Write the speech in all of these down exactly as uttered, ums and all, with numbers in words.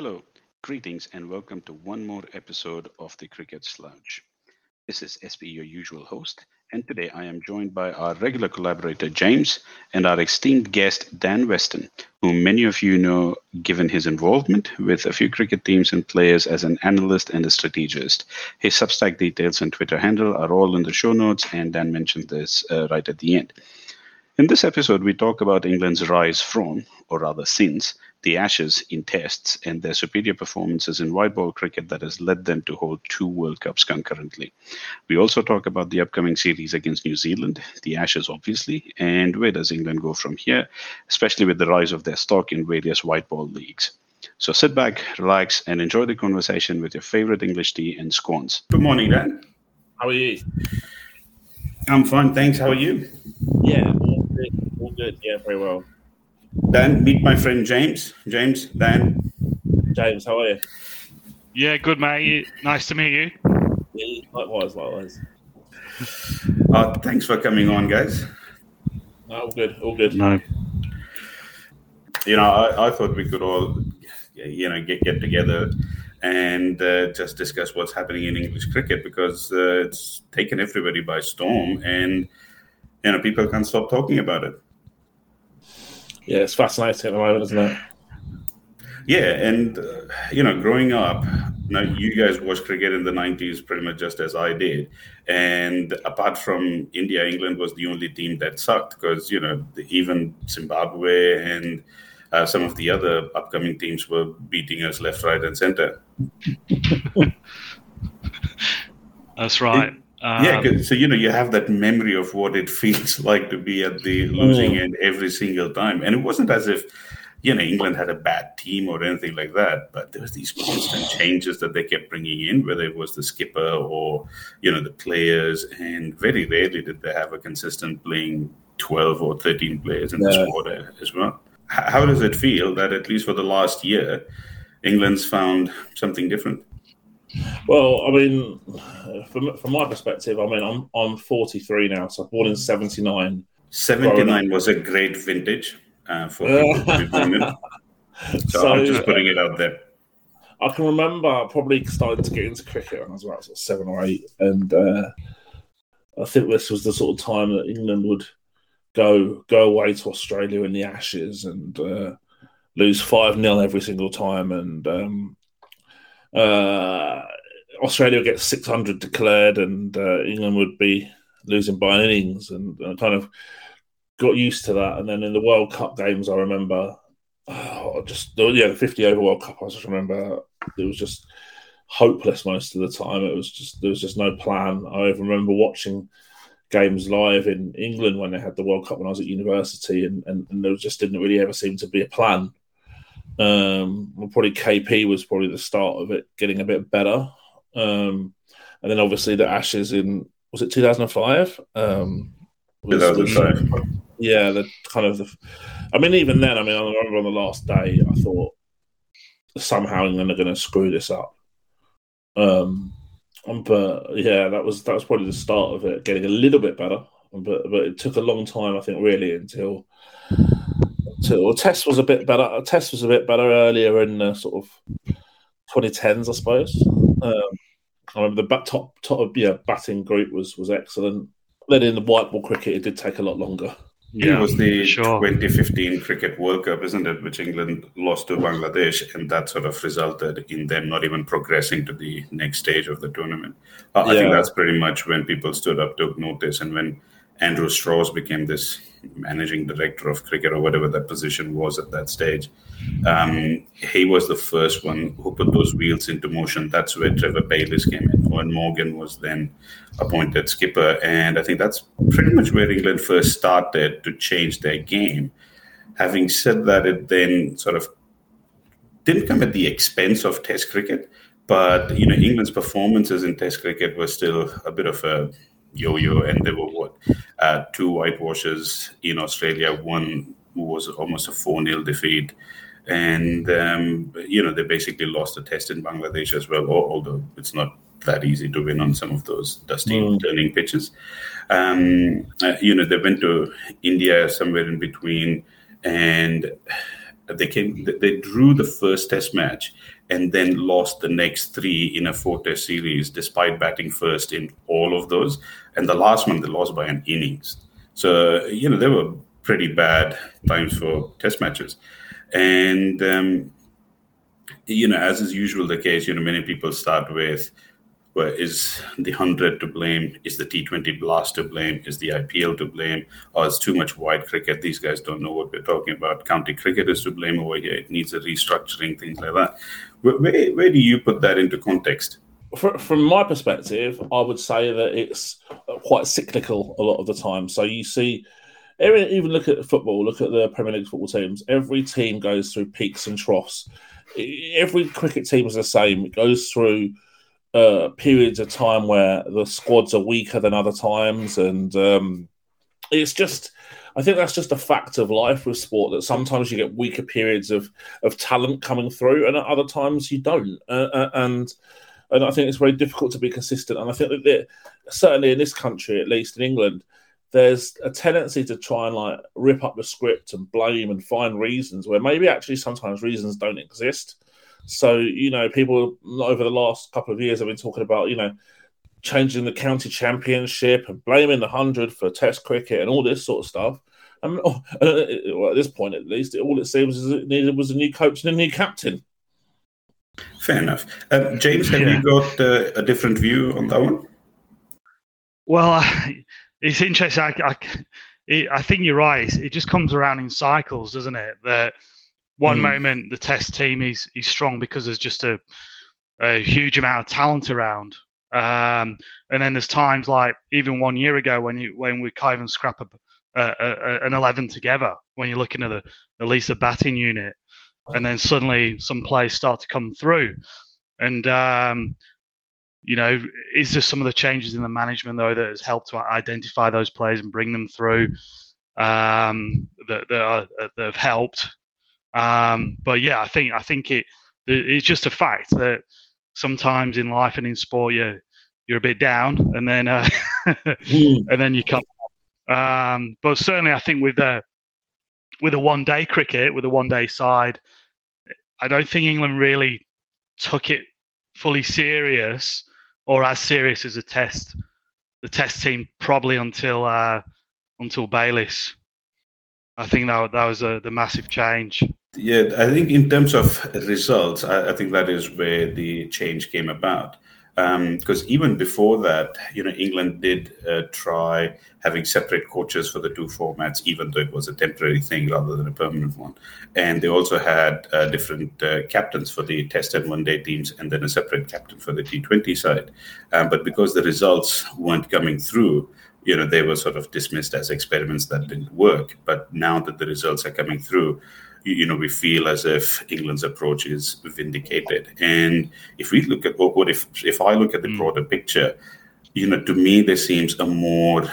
Hello, greetings, and welcome to one more episode of the Cricket Slouch. This is S P, your usual host, and today I am joined by our regular collaborator James and our esteemed guest Dan Weston, whom many of you know given his involvement with a few cricket teams and players as an analyst and a strategist. His Substack details and Twitter handle are all in the show notes, and Dan mentioned this uh, right at the end. In this episode, we talk about England's rise from, or rather since, the Ashes in tests and their superior performances in white ball cricket that has led them to hold two World Cups concurrently. We also talk about the upcoming series against New Zealand, the Ashes obviously, and where does England go from here, especially with the rise of their stock in various white ball leagues. So sit back, relax, and enjoy the conversation with your favorite English tea and scones. Good morning, Dan. How are you? I'm fine, thanks. How are you? Yeah, all good. All good. Yeah, very well. Dan, meet my friend James. James, Dan. James, how are you? Yeah, good, mate. Nice to meet you. Yeah, likewise, likewise. Uh, thanks for coming on, guys. No, all good, all good. No. You know, I, I thought we could all, you know, get, get together and uh, just discuss what's happening in English cricket because uh, it's taken everybody by storm and, you know, people can't stop talking about it. Yeah, it's fascinating at the moment, isn't it? Yeah, and, uh, you know, growing up, now you guys watched cricket in the nineties pretty much just as I did. And apart from India, England was the only team that sucked because, you know, even Zimbabwe and uh, some of the other upcoming teams were beating us left, right, and center. That's right. It, Yeah, um, so, you know, you have that memory of what it feels like to be at the losing mm. end every single time. And it wasn't as if, you know, England had a bad team or anything like that, but there was these constant changes that they kept bringing in, whether it was the skipper or, you know, the players. And very rarely did they have a consistent playing twelve or thirteen players in yeah. the squad as well. How does it feel that at least for the last year, England's found something different? Well, I mean, from from my perspective, I mean, I'm I'm forty-three now, so I was born in seventy-nine. seventy-nine was a great vintage uh, for people to be born in. So, so I'm just putting it out there. I can remember I probably started to get into cricket when I was about sort of seven or eight, and uh, I think this was the sort of time that England would go go away to Australia in the Ashes and uh, lose five nil every single time, and um, Uh, Australia would get six hundred declared and uh, England would be losing by an innings, and I kind of got used to that. And then in the World Cup games, I remember oh, just yeah, the fifty over World Cup. I just remember it was just hopeless most of the time. It was just there was just no plan. I remember watching games live in England when they had the World Cup when I was at university, and, and, and there just didn't really ever seem to be a plan. Um, well, probably K P was probably the start of it getting a bit better, um, and then obviously the Ashes in was it two thousand five? Um, two thousand five. Yeah, the kind of the. I mean, even then, I mean, I remember on the last day, I thought somehow England are going to screw this up. Um, but yeah, that was that was probably the start of it getting a little bit better, but but it took a long time, I think, really until. Well, Test was a bit better. Test was a bit better earlier in the sort of twenty tens, I suppose. Um, I remember the bat, top top yeah batting group was was excellent. Then in the white ball cricket, it did take a lot longer. Yeah, it was the sure. twenty fifteen Cricket World Cup, isn't it? Which England lost to Bangladesh, and that sort of resulted in them not even progressing to the next stage of the tournament. Uh, yeah. I think that's pretty much when people stood up, took notice, and when Andrew Strauss became this managing director of cricket or whatever that position was at that stage. Um, he was the first one who put those wheels into motion. That's where Trevor Bayliss came in. Owen Morgan was then appointed skipper. And I think that's pretty much where England first started to change their game. Having said that, it then sort of didn't come at the expense of Test cricket. But, you know, England's performances in Test cricket were still a bit of a yo-yo, and there were what uh, two whitewashes in Australia. One was almost a four nil defeat, and um, you know they basically lost the test in Bangladesh as well. Although it's not that easy to win on some of those dusty mm. turning pitches. Um, uh, you know they went to India somewhere in between, and They came, they drew the first Test match and then lost the next three in a four-Test series, despite batting first in all of those. And the last one, they lost by an innings. So, you know, they were pretty bad times for Test matches. And, um, you know, as is usual the case, you know, many people start with, well, is the hundred to blame? Is the T twenty blast to blame? Is the I P L to blame? Or is too much wide cricket? These guys don't know what we're talking about. County cricket is to blame over here. It needs a restructuring, things like that. Where, where, where do you put that into context? For, from my perspective, I would say that it's quite cyclical a lot of the time. So you see, even look at football, look at the Premier League football teams. Every team goes through peaks and troughs. Every cricket team is the same. It goes through Uh, periods of time where the squads are weaker than other times, and um, it's just, I think that's just a fact of life with sport, that sometimes you get weaker periods of of talent coming through, and at other times you don't. Uh, and and I think it's very difficult to be consistent. And I think that certainly in this country, at least in England, there's a tendency to try and like rip up the script and blame and find reasons where maybe actually sometimes reasons don't exist. So, you know, people over the last couple of years have been talking about, you know, changing the county championship and blaming the hundred for Test cricket and all this sort of stuff. I mean, oh, well, at this point, at least, all it seems is it needed was a new coach and a new captain. Fair enough. Um, James, have yeah. you got uh, a different view on that one? Well, it's interesting. I, I, I think you're right. It just comes around in cycles, doesn't it? That one mm. moment the Test team is is strong because there's just a, a huge amount of talent around, um, and then there's times like even one year ago when you when we can't even scrap a, a, a, an eleven together. When you're looking at the at least the batting unit, and then suddenly some players start to come through, and um, you know, is there some of the changes in the management though that has helped to identify those players and bring them through um, that that, are, that have helped. Um, but yeah, I think I think it it's just a fact that sometimes in life and in sport you're you're a bit down, and then uh, mm. and then you come. Um, but certainly, I think with the with a one day cricket, with a one day side, I don't think England really took it fully serious or as serious as a test. The Test team probably until uh, until Bayliss. I think that that was a, the massive change. Yeah, I think in terms of results, I, I think that is where the change came about. Because um, even before that, you know, England did uh, try having separate coaches for the two formats, even though it was a temporary thing rather than a permanent one. And they also had uh, different uh, captains for the Test and one-day teams, and then a separate captain for the T twenty side. Um, but because the results weren't coming through, you know, they were sort of dismissed as experiments that didn't work. But now that the results are coming through, you know, we feel as if England's approach is vindicated. And if we look at what if if I look at the broader picture, you know, to me there seems a more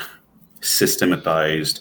systematized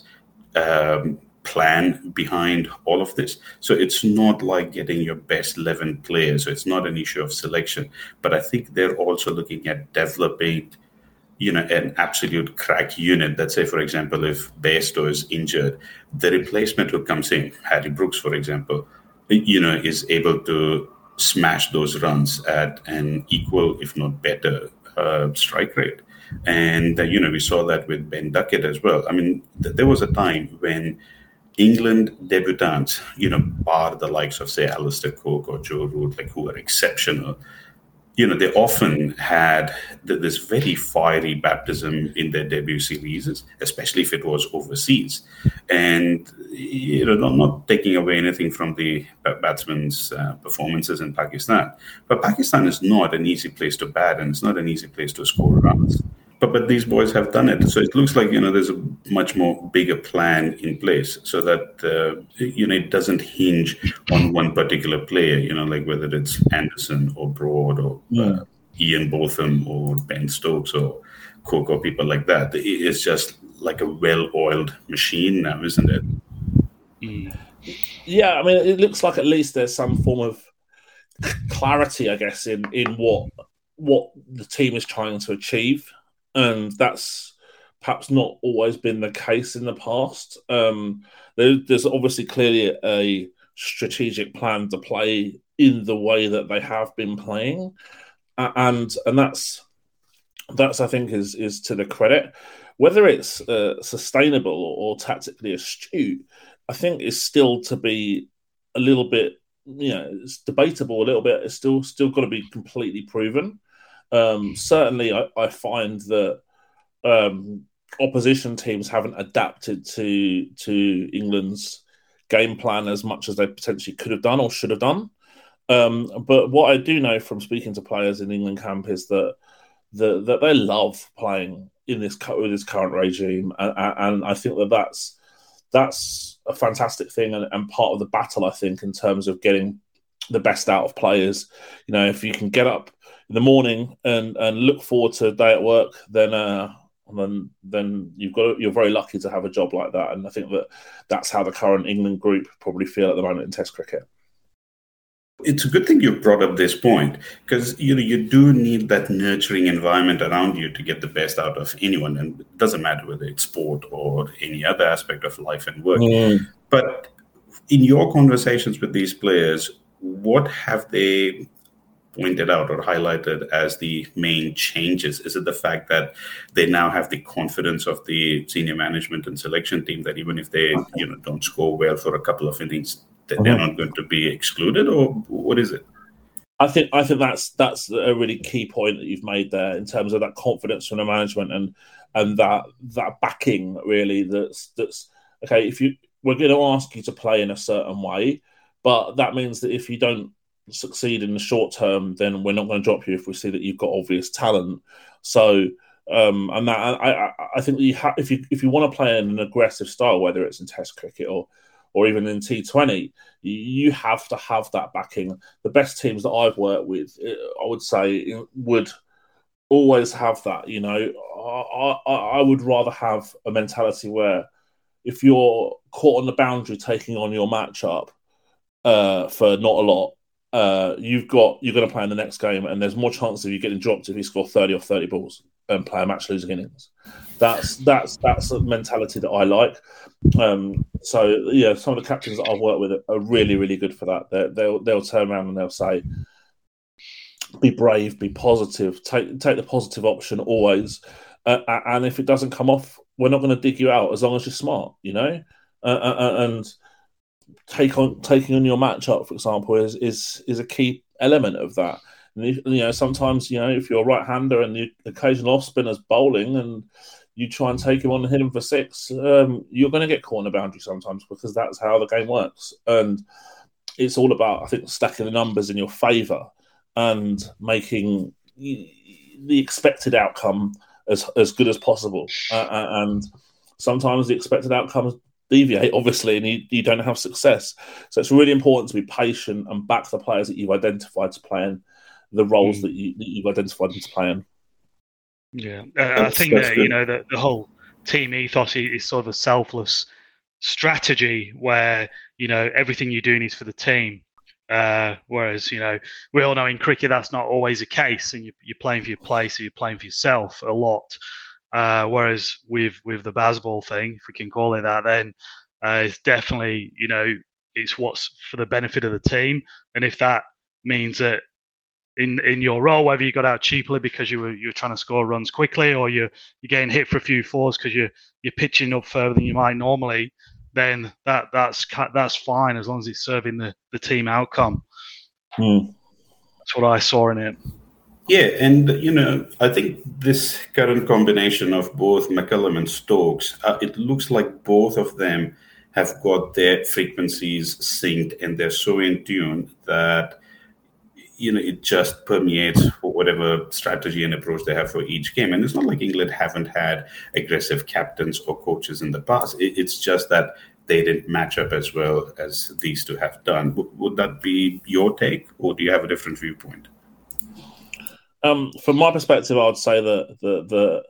um, plan behind all of this. So it's not like getting your best eleven players. So it's not an issue of selection. But I think they're also looking at developing, you know, an absolute crack unit. Let's say, for example, if Bairstow is injured, the replacement who comes in, Harry Brooks, for example, you know, is able to smash those runs at an equal, if not better, uh, strike rate. And, uh, you know, we saw that with Ben Duckett as well. I mean, th- there was a time when England debutants, you know, bar the likes of, say, Alistair Cook or Joe Root, like, who are exceptional, you know, they often had this very fiery baptism in their debut series, especially if it was overseas. And, you know, I'm not taking away anything from the batsmen's uh, performances in Pakistan. But Pakistan is not an easy place to bat, and it's not an easy place to score runs. But but these boys have done it. So it looks like, you know, there's a much more bigger plan in place so that, uh, you know, it doesn't hinge on one particular player, you know, like whether it's Anderson or Broad or yeah. uh, Ian Botham or Ben Stokes or Cook or people like that. It's just like a well-oiled machine now, isn't it? Mm. Yeah, I mean, it looks like at least there's some form of clarity, I guess, in, in what what the team is trying to achieve. And that's perhaps not always been the case in the past. Um, there, there's obviously clearly a strategic plan to play in the way that they have been playing, and and that's that's I think is is to the credit. Whether it's uh, sustainable or, or tactically astute, I think is still to be a little bit, you know, it's debatable a little bit. It's still still got to be completely proven. Um, certainly, I, I find that um, opposition teams haven't adapted to to England's game plan as much as they potentially could have done or should have done. Um, but what I do know from speaking to players in England camp is that the, that they love playing in this with this current regime, and, and I think that that's that's a fantastic thing and, and part of the battle. I think in terms of getting the best out of players. You know, if you can get up in the morning and, and look forward to a day at work, then uh, then then you've got you're very lucky to have a job like that. And I think that that's how the current England group probably feel at the moment in Test cricket. It's a good thing you brought up this point, because you know you do need that nurturing environment around you to get the best out of anyone, and it doesn't matter whether it's sport or any other aspect of life and work. Mm. But in your conversations with these players, what have they pointed out or highlighted as the main changes? Is it the fact that they now have the confidence of the senior management and selection team that even if they you know don't score well for a couple of innings, that they're not going to be excluded, or what is it? I think I think that's that's a really key point that you've made there in terms of that confidence from the management and and that that backing really. That's that's okay. If you we're going to ask you to play in a certain way, but that means that if you don't succeed in the short term, then we're not going to drop you if we see that you've got obvious talent. So. Um, and that I, I, I think that you ha- if you if you want to play in an aggressive style, whether it's in Test cricket or or even in T twenty, you have to have that backing. The best teams that I've worked with, I would say, would always have that. You know, I, I, I would rather have a mentality where if you're caught on the boundary taking on your matchup uh, for not a lot, uh, you've got you're going to play in the next game, and there's more chance of you getting dropped if you score thirty or thirty balls and play a match losing innings. That's that's that's a mentality that I like. Um, so yeah, some of the captains that I've worked with are really really good for that. They're, they'll they'll turn around and they'll say, "Be brave, be positive, take take the positive option always." Uh, and if it doesn't come off, we're not going to dig you out as long as you're smart, you know. Uh, and take on taking on your matchup, for example, is is is a key element of that. And if, you know, sometimes you know if you're a right-hander and the occasional off-spinner's bowling and you try and take him on and hit him for six, um, you're going to get caught on the boundary sometimes because that's how the game works. And it's all about, I think, stacking the numbers in your favour and making the expected outcome as as good as possible. Uh, and sometimes the expected outcomes deviate, obviously, and you, you don't have success. So it's really important to be patient and back the players that you've identified to play in the roles mm. that, you, that you've identified them to play in. Yeah, uh, I think that, you know, the, the whole team ethos is sort of a selfless strategy where, you know, everything you're doing is for the team. Uh, whereas, you know, we all know in cricket that's not always the case, and you, you're playing for your place, or you're playing for yourself a lot. Uh, whereas with with the Bazball thing, if we can call it that, then uh, it's definitely, you know, it's what's for the benefit of the team. And if that means that in in your role, whether you got out cheaply because you were you're trying to score runs quickly, or you're you're getting hit for a few fours because you're you're pitching up further than you might normally, then that that's that's fine as long as it's serving the, the team outcome. Hmm. That's what I saw in it. Yeah, and you know, I think this current combination of both McCullum and Stokes, uh, it looks like both of them have got their frequencies synced, and they're so in tune that you know it just permeates for whatever strategy and approach they have for each game. And it's not like England haven't had aggressive captains or coaches in the past. It, it's just that they didn't match up as well as these two have done. Would, would that be your take, or do you have a different viewpoint? Um, from my perspective, I would say that the the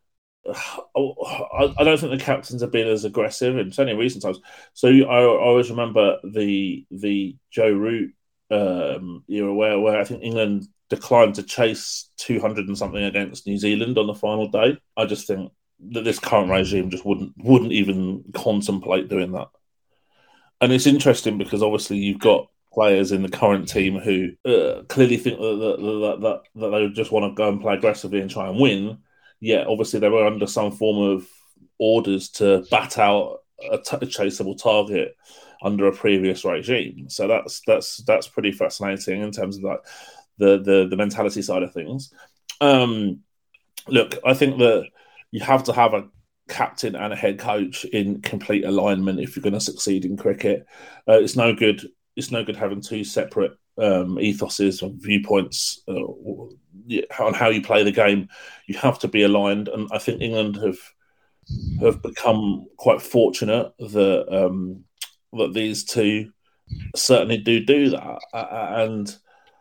uh, I don't think the captains have been as aggressive in certainly in recent times. So I, I always remember the the Joe Root um, era where where I think England declined to chase two hundred and something against New Zealand on the final day. I just think that this current regime just wouldn't wouldn't even contemplate doing that. and it's interesting because obviously you've got players in the current team who uh, clearly think that that, that that that they just want to go and play aggressively and try and win. Yet obviously they were under some form of orders to bat out a, t- a chaseable target under a previous regime. So that's that's that's pretty fascinating in terms of like the the, the mentality side of things. Um, look, I think that you have to have a captain and a head coach in complete alignment if you're going to succeed in cricket. Uh, it's no good. It's no good having two separate um, ethoses and viewpoints uh, on how you play the game. You have to be aligned, and I think England have have become quite fortunate that um, that these two certainly do do that. And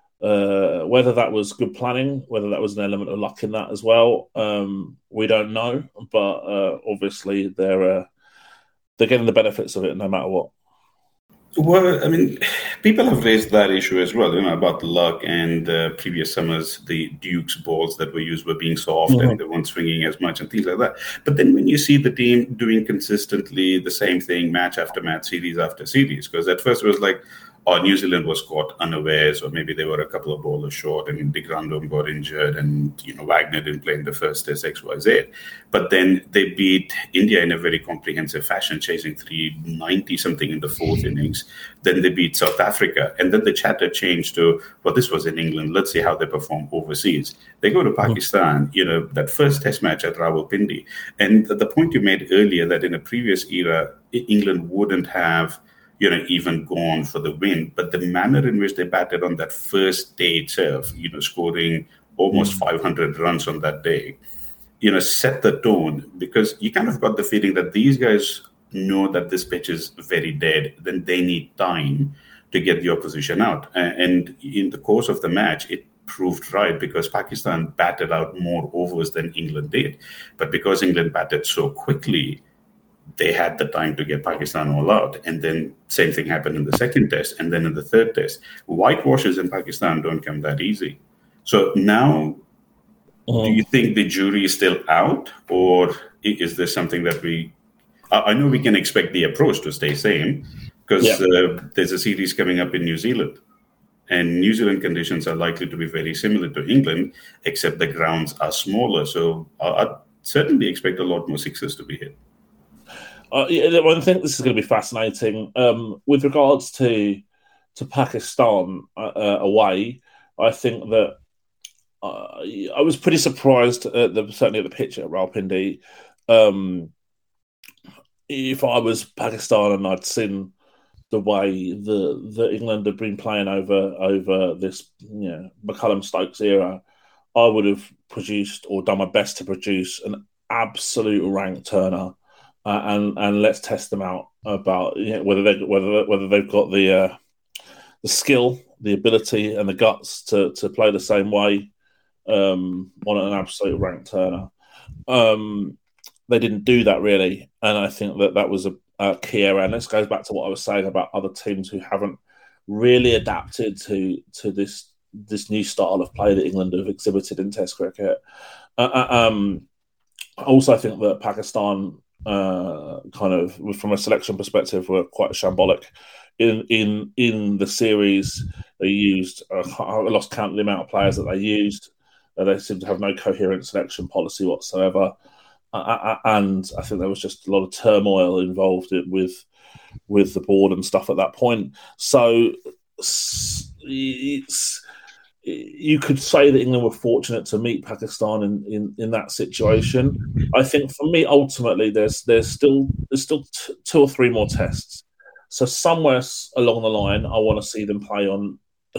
uh, whether that was good planning, whether that was an element of luck in that as well, um, we don't know. But uh, obviously, they're uh, they're getting the benefits of it no matter what. Well, I mean, people have raised that issue as well, you know, about luck and uh, previous summers, the Duke's balls that were used were being soft mm-hmm. and they weren't swinging as much and things like that. But then when you see the team doing consistently the same thing, match after match, series after series, because at first it was like, oh, New Zealand was caught unawares, or maybe they were a couple of bowlers short and de Grandhomme got injured and, you know, Wagner didn't play in the first test, X Y Z. But then they beat India in a very comprehensive fashion, chasing three ninety something in the fourth innings. Then they beat South Africa. And then the chatter changed to, well, this was in England. Let's see how they perform overseas. They go to Pakistan, you know, that first test match at Rawalpindi. And the point you made earlier that in a previous era, England wouldn't have you know, even gone for the win. But the manner in which they batted on that first day itself, you know, scoring almost mm. five hundred runs on that day, you know, set the tone, because you kind of got the feeling that these guys know that this pitch is very dead, then they need time to get the opposition out. And in the course of the match, it proved right, because Pakistan batted out more overs than England did. But because England batted so quickly, they had the time to get Pakistan all out. And then same thing happened in the second test. And then in the third test, whitewashes in Pakistan don't come that easy. So now, um, do you think the jury is still out? Or is there something that we... I know we can expect the approach to stay same, because yeah. uh, there's a series coming up in New Zealand. And New Zealand conditions are likely to be very similar to England, except the grounds are smaller. So I'd certainly expect a lot more sixes to be hit. Uh, yeah, I think this is going to be fascinating. Um, with regards to to Pakistan uh, uh, away, I think that uh, I was pretty surprised, at the, certainly at the pitch at Rawalpindi. Um, if I was Pakistan and I'd seen the way the, the England had been playing over over this, you know, McCullum-Stokes era, I would have produced or done my best to produce an absolute rank turner. Uh, and and let's test them out about you know, whether they whether whether they've got the uh, the skill, the ability, and the guts to to play the same way um, on an absolute rank turner. Um, they didn't do that really, and I think that that was a, a key area. And this goes back to what I was saying about other teams who haven't really adapted to to this this new style of play that England have exhibited in Test cricket. Uh, um, also, I think that Pakistan. Uh, kind of from a selection perspective, were quite shambolic in in in the series. They used uh, I lost count of the amount of players that they used. Uh, they seemed to have no coherent selection policy whatsoever, uh, and I think there was just a lot of turmoil involved with with the board and stuff at that point. So it's. You could say that England were fortunate to meet Pakistan in, in, in that situation. I think for me, ultimately, there's there's still there's still t- two or three more tests. So somewhere along the line, I want to see them play on,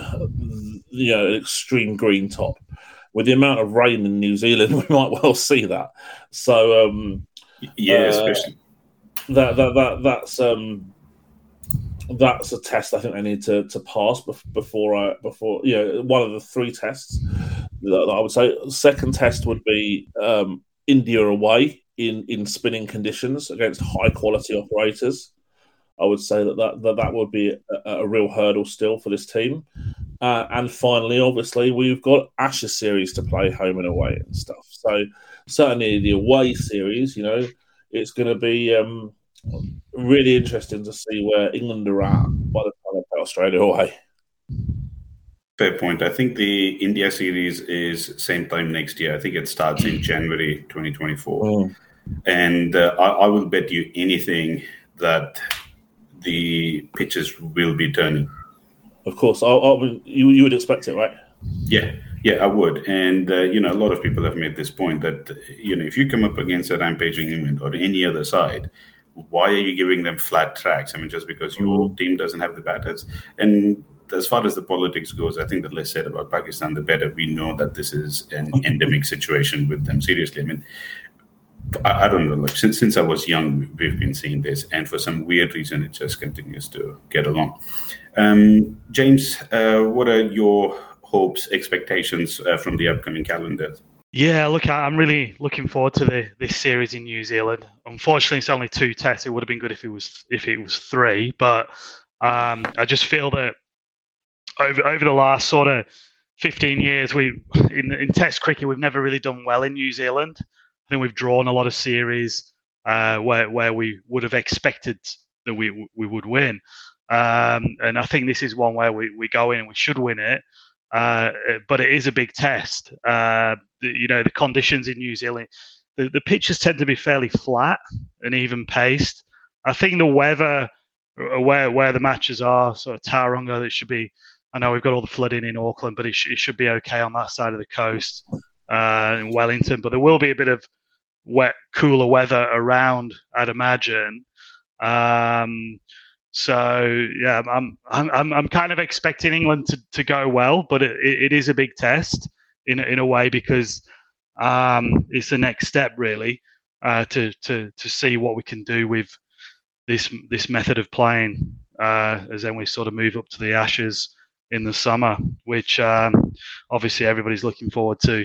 you know, an extreme green top. With the amount of rain in New Zealand, we might well see that. So um, yeah, uh, especially that that that that's. Um, That's a test I think they need to, to pass before I before you know one of the three tests that I would say. The second test would be um, India away in, in spinning conditions against high quality operators. I would say that that, that, that would be a, a real hurdle still for this team. Uh, and finally, obviously, we've got Ashes series to play home and away and stuff. So certainly the away series, you know, it's going to be um, really interesting to see where England are at by the time they play Australia away. Fair point. I think the India series is same time next year. I think it starts in January twenty twenty-four. Mm. And uh, I, I will bet you anything that the pitches will be turning. Of course. I, I, you, you would expect it, right? Yeah. Yeah, I would. And, uh, you know, a lot of people have made this point that, you know, if you come up against a rampaging England or any other side, why are you giving them flat tracks? I mean, just because your mm. team doesn't have the batters. And as far as the politics goes, I think the less said about Pakistan, the better. We know that this is an endemic situation with them. Seriously, I mean, I, I don't know. Like since since I was young, we've been seeing this, and for some weird reason, it just continues to get along. Um, James, uh, what are your hopes, expectations uh, from the upcoming calendar? Yeah, look, I'm really looking forward to the, this series in New Zealand. Unfortunately, it's only two tests. It would have been good if it was if it was three, but um, I just feel that over over the last sort of fifteen years, we in in Test cricket we've never really done well in New Zealand. I think we've drawn a lot of series uh, where where we would have expected that we we would win, um, and I think this is one where we, we go in and we should win it. Uh, but it is a big test. Uh, the, you know, the conditions in New Zealand, the, the pitches tend to be fairly flat and even paced. I think the weather, where where the matches are, sort of Tauranga, it should be. I know we've got all the flooding in Auckland, but it, sh- it should be okay on that side of the coast uh, in Wellington. But there will be a bit of wet, cooler weather around, I'd imagine. Um, So yeah, I'm I'm I'm kind of expecting England to, to go well, but it, it is a big test in in a way because um, it's the next step really uh, to to to see what we can do with this this method of playing uh, as then we sort of move up to the Ashes in the summer, which um, obviously everybody's looking forward to.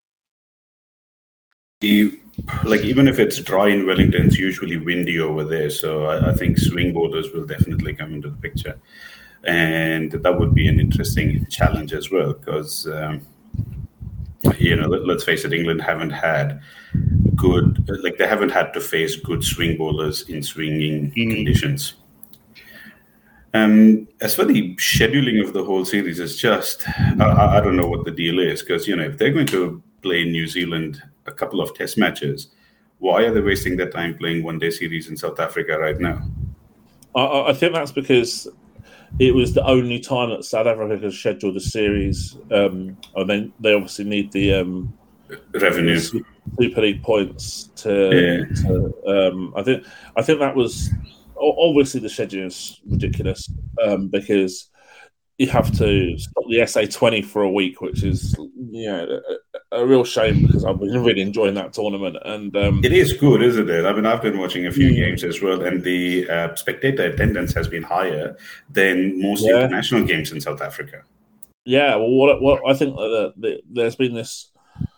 You, like even if it's dry in Wellington, it's usually windy over there. So I, I think swing bowlers will definitely come into the picture, and that would be an interesting challenge as well. Because um, you know, let, let's face it, England haven't had good, like they haven't had to face good swing bowlers in swinging mm. conditions. Um, as for the scheduling of the whole series, is just I, I don't know what the deal is because you know if they're going to play New Zealand a couple of test matches, why are they wasting their time playing one-day series in South Africa right now? I, I think that's because it was the only time that South Africa has scheduled a series. Um, and then they obviously need the um, revenue, Super League points to. Yeah. to um, I think I think that was obviously the scheduling is ridiculous um, because you have to stop the S A twenty for a week, which is you know a, a real shame because I've been really enjoying that tournament. And um, it is good, isn't it? I mean, I've been watching a few mm. games as well, and the uh, spectator attendance has been higher than most yeah. international games in South Africa. Yeah, well, what, what I think that the, there's been this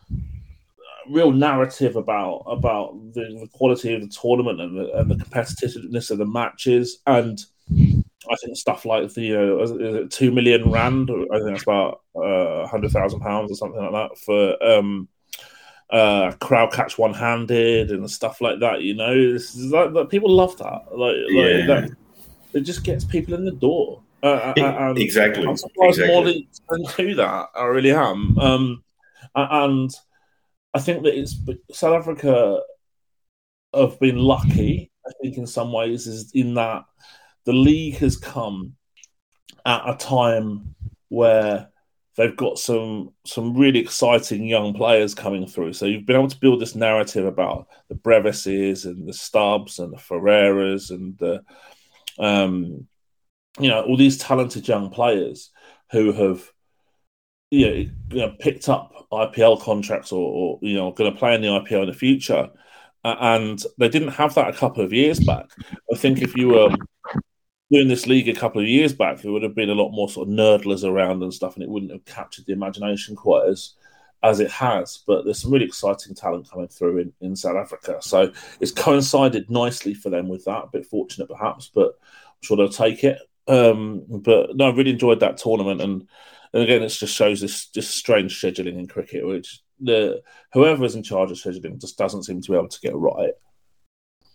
real narrative about about the, the quality of the tournament and the, and the competitiveness of the matches, and I think stuff like the uh, is it two million rand. I think that's about uh, hundred thousand pounds or something like that for um, uh, crowd catch one handed and stuff like that. You know, this is like, like people love that. Like, yeah. like that, it just gets people in the door. Uh, it, and exactly. I'm surprised exactly. more than do that. I really am. Um, and I think that it's South Africa have been lucky. I think in some ways is in that. The league has come at a time where they've got some some really exciting young players coming through. So you've been able to build this narrative about the Brevises and the Stubbs and the Ferreiras and the, um, you know, all these talented young players who have you know, you know picked up I P L contracts or, or you know going to play in the I P L in the future. Uh, and they didn't have that a couple of years back. I think if you were doing this league a couple of years back, there would have been a lot more sort of nerdlers around and stuff, and it wouldn't have captured the imagination quite as as it has. But there's some really exciting talent coming through in, in South Africa. So it's coincided nicely for them with that. A bit fortunate perhaps, but I'm sure they'll take it. Um, but no, I really enjoyed that tournament. And, and again, it just shows this just strange scheduling in cricket, which the whoever's in charge of scheduling just doesn't seem to be able to get right.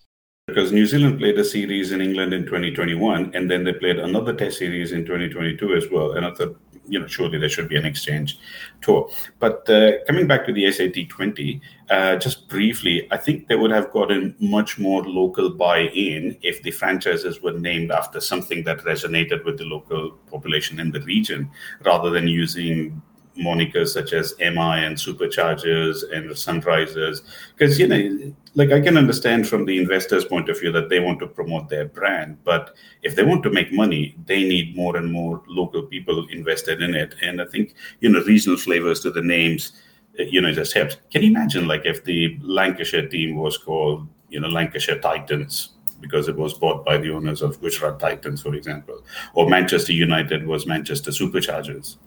Because New Zealand played a series in England in twenty twenty-one, and then they played another test series in twenty twenty-two as well. And I thought, you know, surely there should be an exchange tour. But uh, coming back to the S A T twenty, uh, just briefly, I think they would have gotten much more local buy-in if the franchises were named after something that resonated with the local population in the region, rather than using monikers such as M I and Superchargers and Sunrisers. Because, you know, like I can understand from the investor's point of view that they want to promote their brand, but if they want to make money, they need more and more local people invested in it. And I think, you know, regional flavors to the names, you know, just helps. Can you imagine, like, if the Lancashire team was called, you know, Lancashire Titans, because it was bought by the owners of Gujarat Titans, for example, or Manchester United was Manchester Superchargers?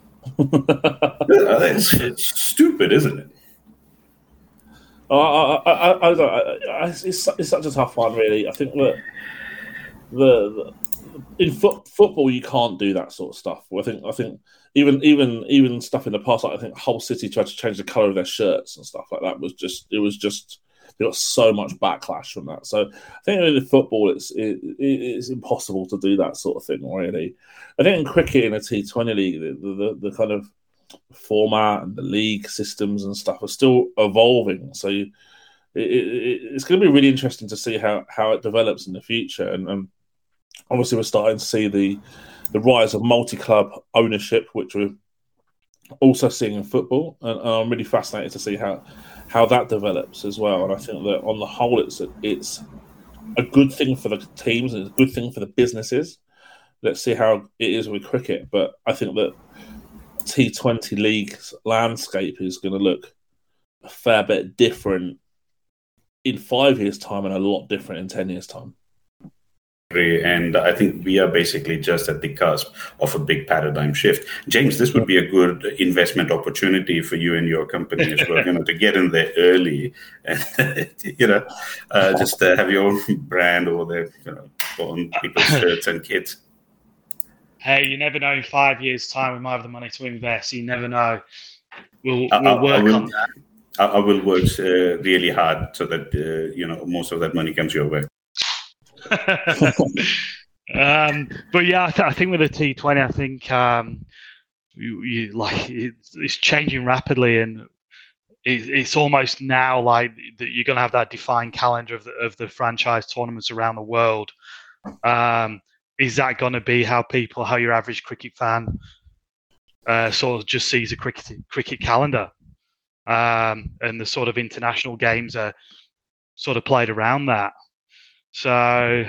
it's, it's stupid, isn't it? I, I, I, I, I, it's, it's such a tough one, really. I think that the, the in fo- football you can't do that sort of stuff. I think I think even even even stuff in the past, like I think Hull City tried to change the colour of their shirts and stuff like that. Was just it was just they got so much backlash from that. So I think in football, it's it, it's impossible to do that sort of thing, really. I think in cricket, in a T twenty league, the, the, the kind of format and the league systems and stuff are still evolving. So you, it, it, it's going to be really interesting to see how, how it develops in the future. And, and obviously, we're starting to see the the rise of multi-club ownership, which we're also seeing in football. And, and I'm really fascinated to see how how that develops as well. And I think that on the whole, it's a, it's a good thing for the teams and it's a good thing for the businesses. Let's see how it is with cricket. But I think that T twenty league's landscape is going to look a fair bit different in five years' time and a lot different in ten years' time. And I think we are basically just at the cusp of a big paradigm shift. James, this would be a good investment opportunity for you and your company as well, you know, to get in there early and, you know, uh, just uh, have your own brand over there, you know, on people's shirts and kits. Hey, you never know. In five years' time, we might have the money to invest. You never know. We'll, I, we'll work I will, on that. I, I will work uh, really hard so that, uh, you know, most of that money comes your way. um, but yeah, I, th- I think with the T twenty, I think um, you, you, like it's, it's changing rapidly, and it, it's almost now like that you're going to have that defined calendar of the, of the franchise tournaments around the world. Um, is that going to be how people, how your average cricket fan, uh, sort of just sees a cricket cricket calendar, um, and the sort of international games are sort of played around that? So,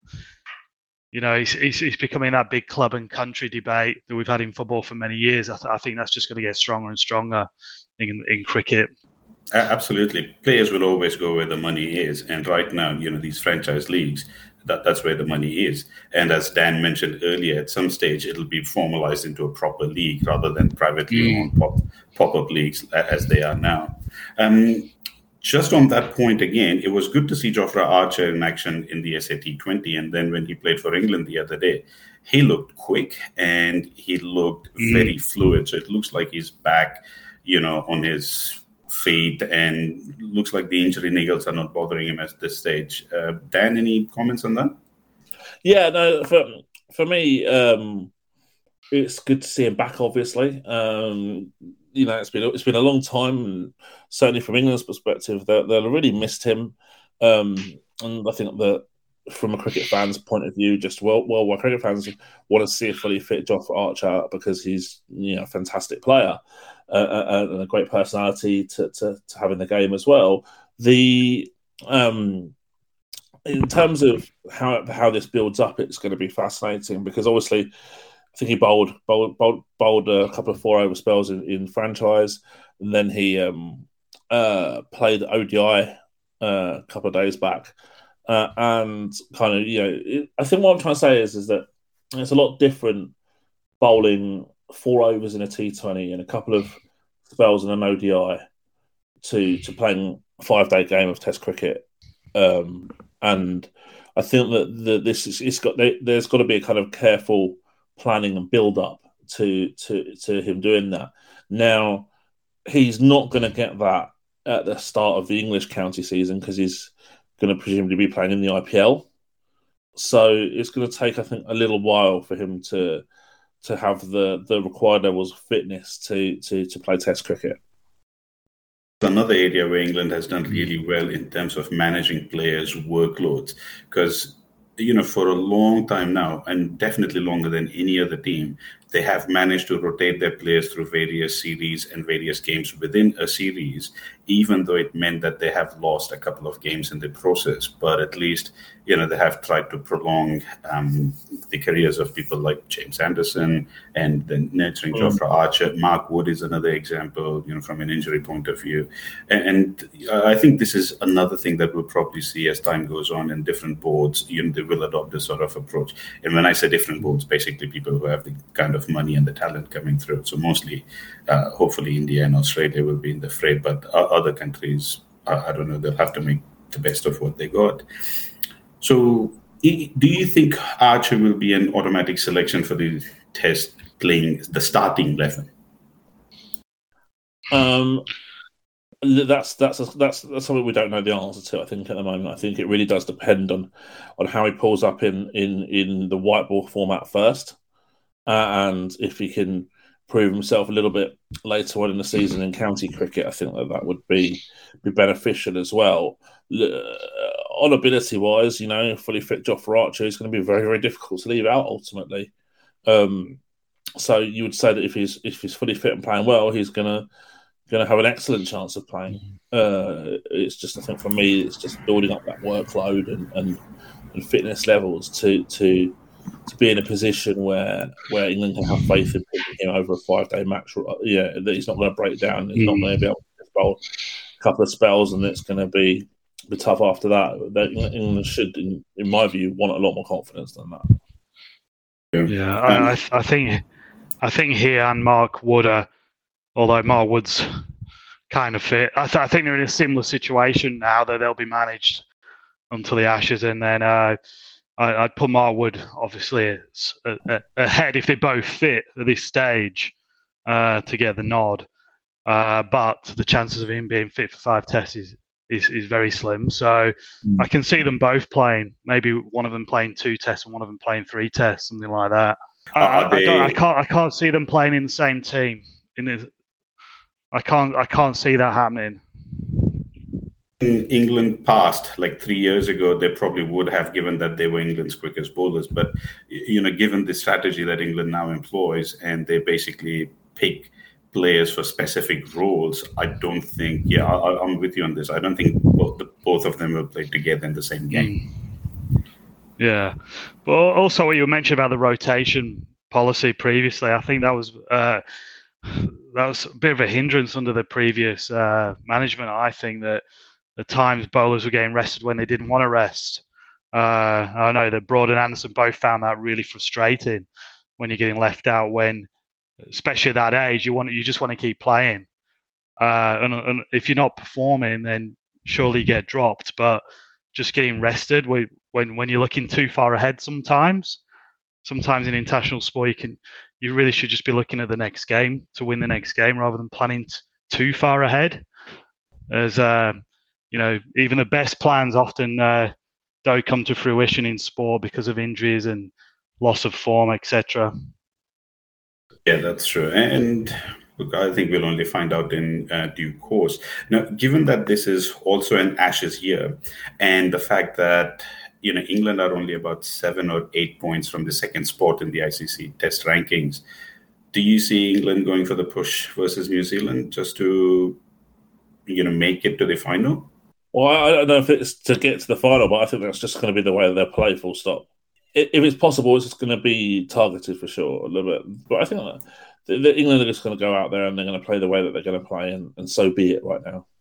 you know, it's, it's, it's becoming that big club and country debate that we've had in football for many years. I, th- I think that's just going to get stronger and stronger in, in cricket. Absolutely. Players will always go where the money is. And right now, you know, these franchise leagues, that, that's where the money is. And as Dan mentioned earlier, at some stage, it'll be formalized into a proper league rather than privately mm. owned pop, pop-up leagues as they are now. Um, Just on that point again, it was good to see Jofra Archer in action in the S A T twenty. And then when he played for England the other day, he looked quick and he looked mm. very fluid. So it looks like he's back, you know, on his feet, and looks like the injury niggles are not bothering him at this stage. Uh, Dan, any comments on that? Yeah, no, for, for me, um, it's good to see him back, obviously. Um You know, it's been it's been a long time, and certainly from England's perspective, they they'll really missed him. Um, and I think that from a cricket fan's point of view, just well, worldwide cricket fans want to see a fully fit Jofra Archer because he's, you know, a fantastic player uh, and a great personality to, to to have in the game as well. The um, in terms of how how this builds up, it's going to be fascinating because obviously, I think he bowled bowled, bowled, bowled a couple of four-over spells in, in franchise, and then he um, uh, played O D I uh, a couple of days back. Uh, and kind of, you know, it, I think what I'm trying to say is, is that it's a lot different bowling four overs in a T twenty and a couple of spells in an O D I to, to playing a five-day game of Test cricket. Um, and I think that the, this is, it's got, there's got to be a kind of careful planning and build up to to to him doing that. Now, he's not going to get that at the start of the English county season because he's going to presumably be playing in the I P L. So it's going to take, I think, a little while for him to to have the, the required levels of fitness to, to, to play Test cricket. Another area where England has done really well in terms of managing players' workloads, because, you know, for a long time now, and definitely longer than any other team, they have managed to rotate their players through various series and various games within a series, even though it meant that they have lost a couple of games in the process. But at least, you know, they have tried to prolong um, the careers of people like James Anderson and then nurturing mm. Jofra Archer. Mark Wood is another example, you know, from an injury point of view. And, and I think this is another thing that we'll probably see as time goes on in different boards. You know, they will adopt this sort of approach. And when I say different boards, basically people who have the kind of money and the talent coming through. So mostly, uh, hopefully, India and Australia will be in the fray, but other countries, uh, I don't know, they'll have to make the best of what they got. So do you think Archer will be an automatic selection for the Test playing the starting eleven? Um, that's that's that's that's something we don't know the answer to. I think at the moment, I think it really does depend on on how he pulls up in in in the white ball format first. Uh, and if he can prove himself a little bit later on in the season in county cricket, I think that that would be be beneficial as well. Uh, on ability-wise, you know, fully fit Jofra Archer is going to be very, very difficult to leave out ultimately. Um, so you would say that if he's if he's fully fit and playing well, he's going to going to have an excellent chance of playing. Uh, it's just, I think, for me, it's just building up that workload and, and, and fitness levels to to. to be in a position where where England can have faith in picking him over a five-day match. Yeah, that he's not going to break down. He's mm. not going to be able to bowl a couple of spells, and it's going to be, be tough after that. That England should, in, in my view, want a lot more confidence than that. Yeah, yeah I, I think I think he and Mark Wood are, although Mark Wood's kind of fit, I, th- I think they're in a similar situation now that they'll be managed until the Ashes, and then uh, I, I'd put Mark Wood obviously ahead if they both fit at this stage uh, to get the nod. Uh, but the chances of him being fit for five tests is, is, is very slim. So mm. I can see them both playing. Maybe one of them playing two tests and one of them playing three tests, something like that. I, they... I, don't, I can't. I can't see them playing in the same team. In the, I can't. I can't see that happening. In England past, like three years ago, they probably would have, given that they were England's quickest bowlers. But, you know, given the strategy that England now employs, and they basically pick players for specific roles, I don't think, yeah, I, I'm with you on this. I don't think both, the, both of them will play together in the same game. Yeah. But also what you mentioned about the rotation policy previously, I think that was uh, that was a bit of a hindrance under the previous uh, management. I think that at times bowlers were getting rested when they didn't want to rest. Uh, I know that Broad and Anderson both found that really frustrating when you're getting left out when, especially at that age, you want you just want to keep playing. Uh, and, and if you're not performing, then surely you get dropped. But just getting rested when when you're looking too far ahead, sometimes, sometimes in international sport, you can you really should just be looking at the next game to win the next game rather than planning t- too far ahead. As uh, you know, even the best plans often uh, don't come to fruition in sport because of injuries and loss of form, et cetera. Yeah, that's true. And look, I think we'll only find out in uh, due course. Now, given that this is also an Ashes year, and the fact that, you know, England are only about seven or eight points from the second spot in the I C C Test rankings, do you see England going for the push versus New Zealand just to, you know, make it to the final? Well, I don't know if it's to get to the final, but I think that's just going to be the way that they'll play, full stop. If it's possible, it's just going to be targeted for sure a little bit. But I think that the England are just going to go out there and they're going to play the way that they're going to play, and, and so be it right now.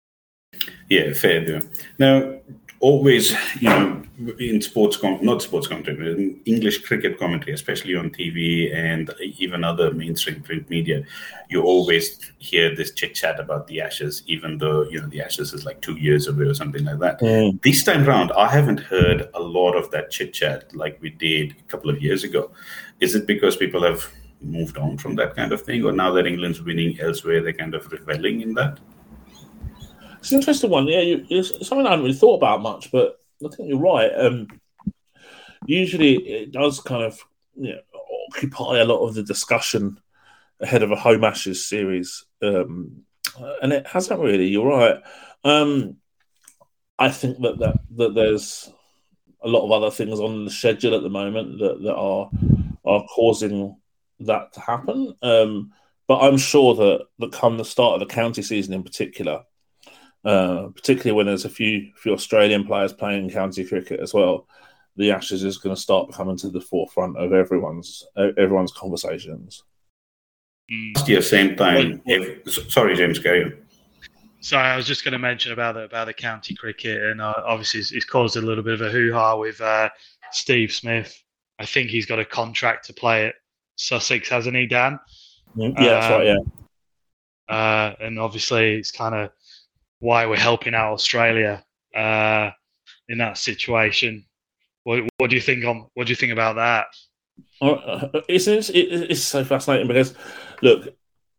Yeah, fair do. Now, always, you know, in sports, com- not sports commentary, but in English cricket commentary, especially on T V and even other mainstream print media, you always hear this chit-chat about the Ashes, even though, you know, the Ashes is like two years away or something like that. Mm. This time round, I haven't heard a lot of that chit-chat like we did a couple of years ago. Is it because people have moved on from that kind of thing, or now that England's winning elsewhere, they're kind of reveling in that? It's an interesting one. Yeah, you, it's something I hadn't really thought about much, but I think you're right. Um, usually, it does kind of you know, occupy a lot of the discussion ahead of a home Ashes series, um, and it hasn't really. You're right. Um, I think that, that that there's a lot of other things on the schedule at the moment that, that are are causing that to happen. Um, but I'm sure that, that come the start of the county season in particular, uh, particularly when there's a few few Australian players playing county cricket as well, the Ashes is going to start coming to the forefront of everyone's everyone's conversations. Last year, same time. If, sorry, James, carry on. Sorry, I was just going to mention about the about the county cricket, and uh, obviously it's, it's caused a little bit of a hoo-ha with uh, Steve Smith. I think he's got a contract to play at Sussex, hasn't he, Dan? Yeah, um, that's right. Yeah, uh, and obviously it's kind of why we're helping out Australia uh, in that situation. What, what do you think on? What do you think about that? Uh, it's, it's it's so fascinating because look.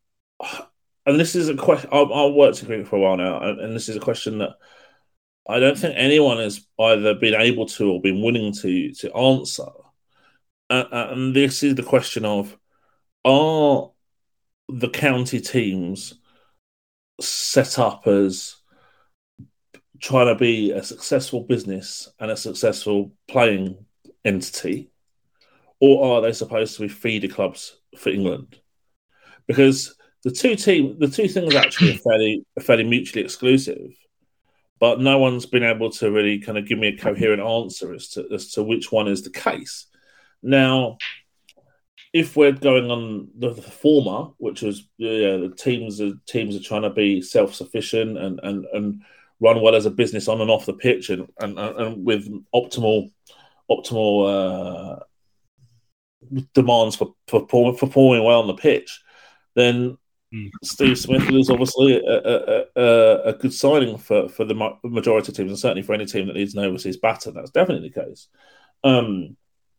And this is a question. I've, I've worked in cricket for a while now, and this is a question that I don't think anyone has either been able to or been willing to to answer. Uh, and this is the question of: are the county teams set up as trying to be a successful business and a successful playing entity, or are they supposed to be feeder clubs for England? Because The two team, the two things actually are fairly, are fairly mutually exclusive, but no one's been able to really kind of give me a coherent answer as to as to which one is the case. Now, if we're going on the, the former, which was yeah, the teams are teams are trying to be self sufficient and, and, and run well as a business on and off the pitch, and and, and with optimal optimal uh, demands for, for for performing well on the pitch, then Steve Smith is obviously a, a, a, a good signing for, for the majority of teams, and certainly for any team that needs an overseas batter. That's definitely the case. Um,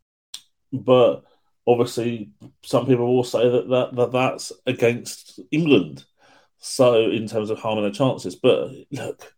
but obviously, some people will say that, that, that that's against England. So, in terms of harming their chances, but look,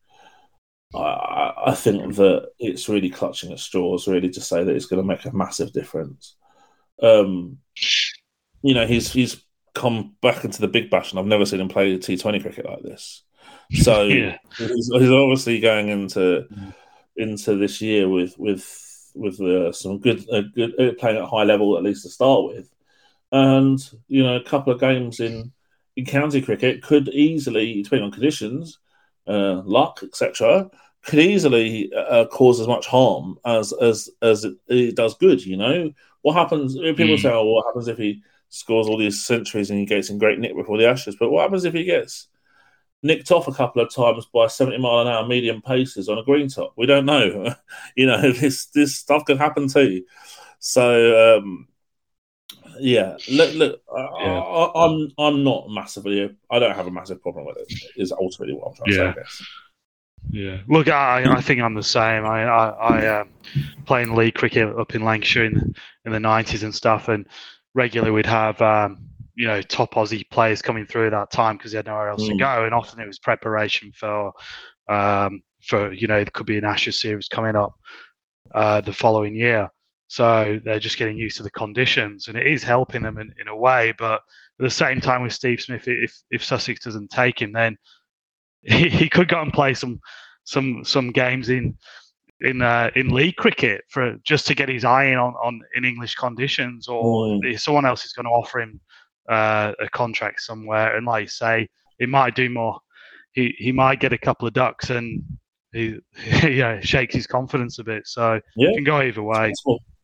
I, I think that it's really clutching at straws, really, to say that it's going to make a massive difference. Um, you know, he's he's. come back into the Big Bash, and I've never seen him play T twenty cricket like this. So yeah. he's, he's obviously going into into this year with with with uh, some good, uh, good uh, playing at a high level, at least to start with, and you know a couple of games in in county cricket could easily, depending on conditions, uh, luck, et cetera, could easily uh, cause as much harm as as as it, it does good. You know what happens? People mm. say, "Oh, what happens if he scores all these centuries and he gets in great nick before the Ashes?" But what happens if he gets nicked off a couple of times by seventy mile an hour medium paces on a green top? We don't know. you know, this this stuff could happen too. So um, yeah, look, look yeah. I, I, I'm I'm not massively. I don't have a massive problem with it. Is ultimately what I'm trying yeah. to say. I guess. Yeah, look, I, I think I'm the same. I I, I um, playing league cricket up in Lancashire in the, in the nineties and stuff, and regularly we'd have um, you know top Aussie players coming through at that time because they had nowhere else mm. to go, and often it was preparation for um, for you know it could be an Ashes series coming up uh, the following year. So they're just getting used to the conditions, and it is helping them in, in a way. But at the same time, with Steve Smith, if if Sussex doesn't take him, then he, he could go and play some some some games in. in uh, in league cricket for just to get his eye in on, on in English conditions, or mm. someone else is going to offer him uh, a contract somewhere. And like you say, it might do more. He he might get a couple of ducks and he you know shakes his confidence a bit. So yeah. It can go either way.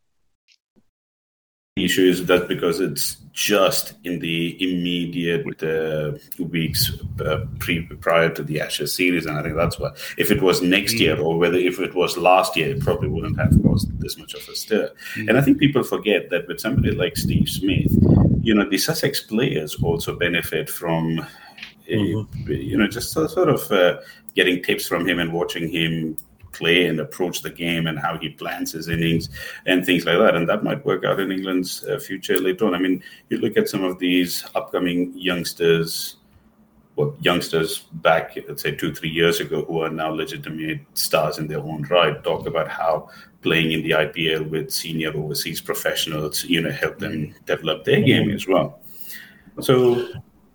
The issue is that because it's just in the immediate uh, weeks uh, pre prior to the Ashes series, and I think that's why. If it was next mm. year, or whether if it was last year, it probably wouldn't have caused this much of a stir. Mm. And I think people forget that with somebody like Steve Smith, you know, the Sussex players also benefit from, a, mm-hmm. you know, just sort of uh, getting tips from him and watching him play and approach the game and how he plans his innings and things like that. And that might work out in England's uh, future later on. I mean, you look at some of these upcoming youngsters, what youngsters back, let's say two, three years ago, who are now legitimate stars in their own right, talk about how playing in the I P L with senior overseas professionals, you know, help them develop their game as well. So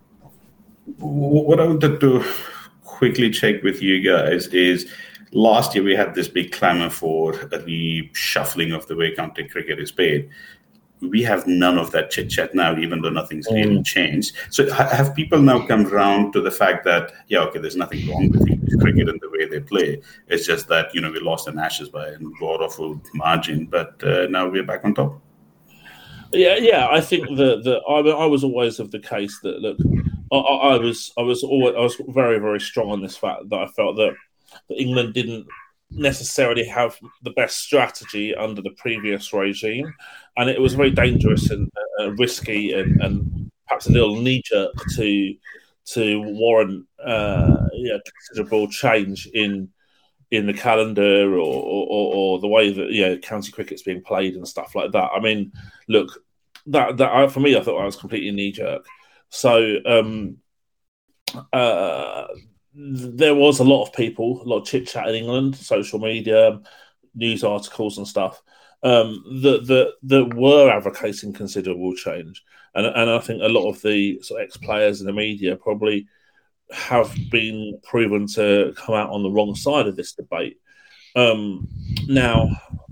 what I wanted to quickly check with you guys is, last year we had this big clamor for a reshuffling of the way county cricket is played. We have none of that chit-chat now, even though nothing's mm. really changed. So have people now come around to the fact that, yeah, okay, there's nothing wrong with English cricket and the way they play. It's just that, you know, we lost in Ashes by a god-awful margin, but uh, now we're back on top. Yeah, yeah. I think that the, I, I was always of the case that, look, I, I was I was always I was very, very strong on this fact that I felt that, that England didn't necessarily have the best strategy under the previous regime, and it was very dangerous and uh, risky and, and perhaps a little knee-jerk to to warrant uh, yeah, considerable change in in the calendar or, or, or the way that yeah county cricket's being played and stuff like that. I mean, look, that that for me, I thought I was completely knee-jerk. So um, uh, there was a lot of people, a lot of chit-chat in England, social media, news articles and stuff, um, that, that that were advocating considerable change. And, and I think a lot of the sort of ex-players in the media probably have been proven to come out on the wrong side of this debate. Um, now,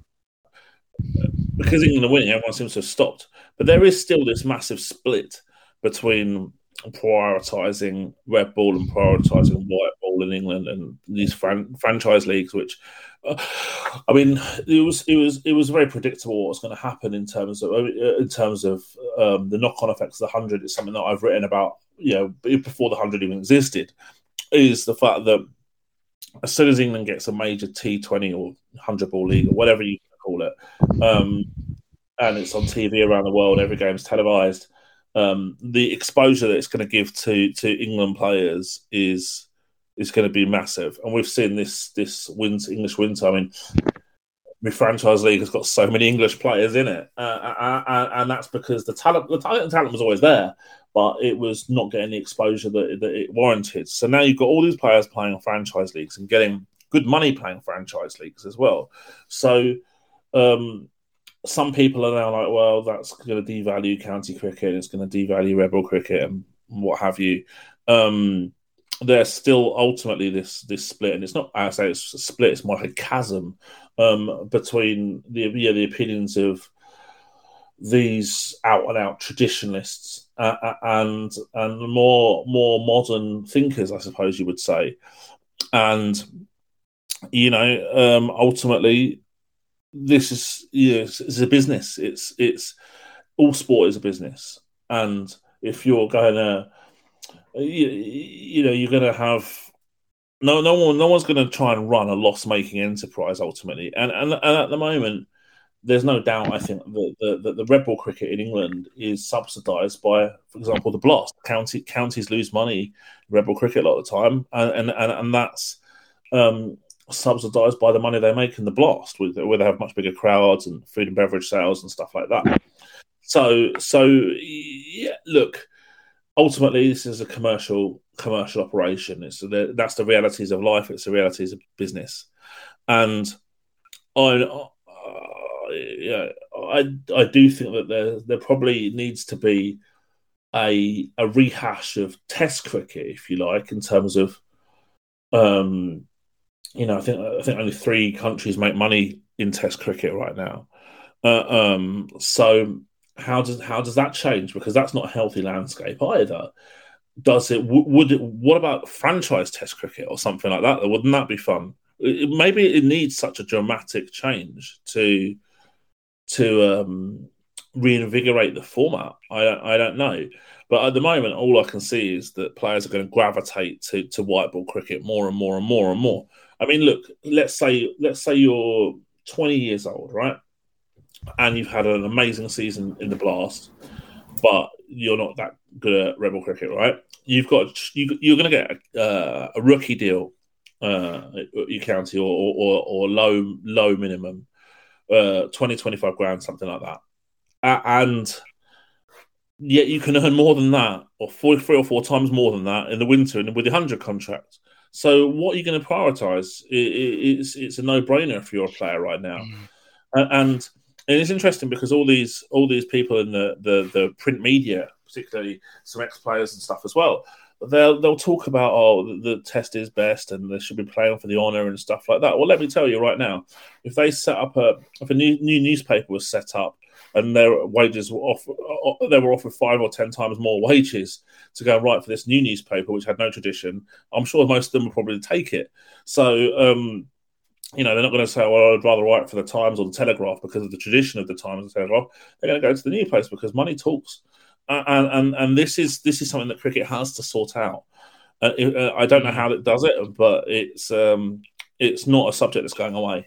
because England are winning, everyone seems to have stopped. But there is still this massive split between prioritising red ball and prioritising white ball in England and these fran- franchise leagues, which uh, I mean, it was it was it was very predictable what was going to happen in terms of in terms of um, the knock-on effects of the hundred. It's something that I've written about, you know, before the hundred even existed. Is the fact that as soon as England gets a major T twenty or hundred ball league or whatever you call it, um, and it's on T V around the world, every game's televised. Um, the exposure that it's going to give to to England players is is going to be massive, and we've seen this this winter, English winter. I mean, the franchise league has got so many English players in it, uh, and, and that's because the talent the talent, the talent was always there, but it was not getting the exposure that, that it warranted. So now you've got all these players playing on franchise leagues and getting good money playing franchise leagues as well. So. Um, Some people are now like, well, that's going to devalue county cricket, it's going to devalue red ball cricket and what have you. Um, there's still ultimately this this split, and it's not, I say it's a split, it's more like a chasm um, between the yeah, the opinions of these out-and-out traditionalists uh, and and more more modern thinkers, I suppose you would say. And, you know, um, ultimately, this is you know, it's a business. It's it's all sport is a business, and if you're going to, you, you know, you're going to have no no one no one's going to try and run a loss making enterprise ultimately. And, and and at the moment, there's no doubt. I think that the, the the red ball cricket in England is subsidised by, for example, the Blast. County counties lose money in red ball cricket a lot of the time, and and and, and that's. Um, subsidised by the money they make in the Blast, where they have much bigger crowds and food and beverage sales and stuff like that. So, so yeah, look, ultimately, this is a commercial commercial operation. It's the, that's the realities of life. It's the realities of business, and I, uh, yeah, I, I do think that there there probably needs to be a a rehash of Test cricket, if you like, in terms of. Um, You know, I think I think only three countries make money in Test cricket right now. Uh, um, so how does how does that change? Because that's not a healthy landscape either. Does it? Would it? What about franchise Test cricket or something like that? Wouldn't that be fun? It, maybe it needs such a dramatic change to to um, reinvigorate the format. I I don't know. But at the moment, all I can see is that players are going to gravitate to, to white ball cricket more and more and more and more. I mean, look, let's say let's say you're twenty years old, right? And you've had an amazing season in the Blast, but you're not that good at red ball cricket, right? You've got you, you're going to get a, uh, a rookie deal uh, at your county or, or, or low low minimum, uh, twenty, twenty-five grand, something like that. Uh, and yet you can earn more than that, or four, three or four times more than that in the winter and with the hundred contract. So what are you going to prioritise? It, it, it's it's a no-brainer if you're a player right now, mm. and, and and it's interesting because all these all these people in the the, the print media, particularly some ex-players and stuff as well, they'll they'll talk about oh the, the test is best and they should be playing for the honour and stuff like that. Well, let me tell you right now, if they set up a if a new new newspaper was set up and their wages were off, they were offered five or ten times more wages to go and write for this new newspaper, which had no tradition, I'm sure most of them would probably take it. So, um, you know, they're not going to say, well, I'd rather write for the Times or the Telegraph because of the tradition of the Times and the Telegraph. They're going to go to the new place because money talks. Uh, and, and and this is this is something that cricket has to sort out. Uh, it, uh, I don't know how it does it, but it's um, it's not a subject that's going away.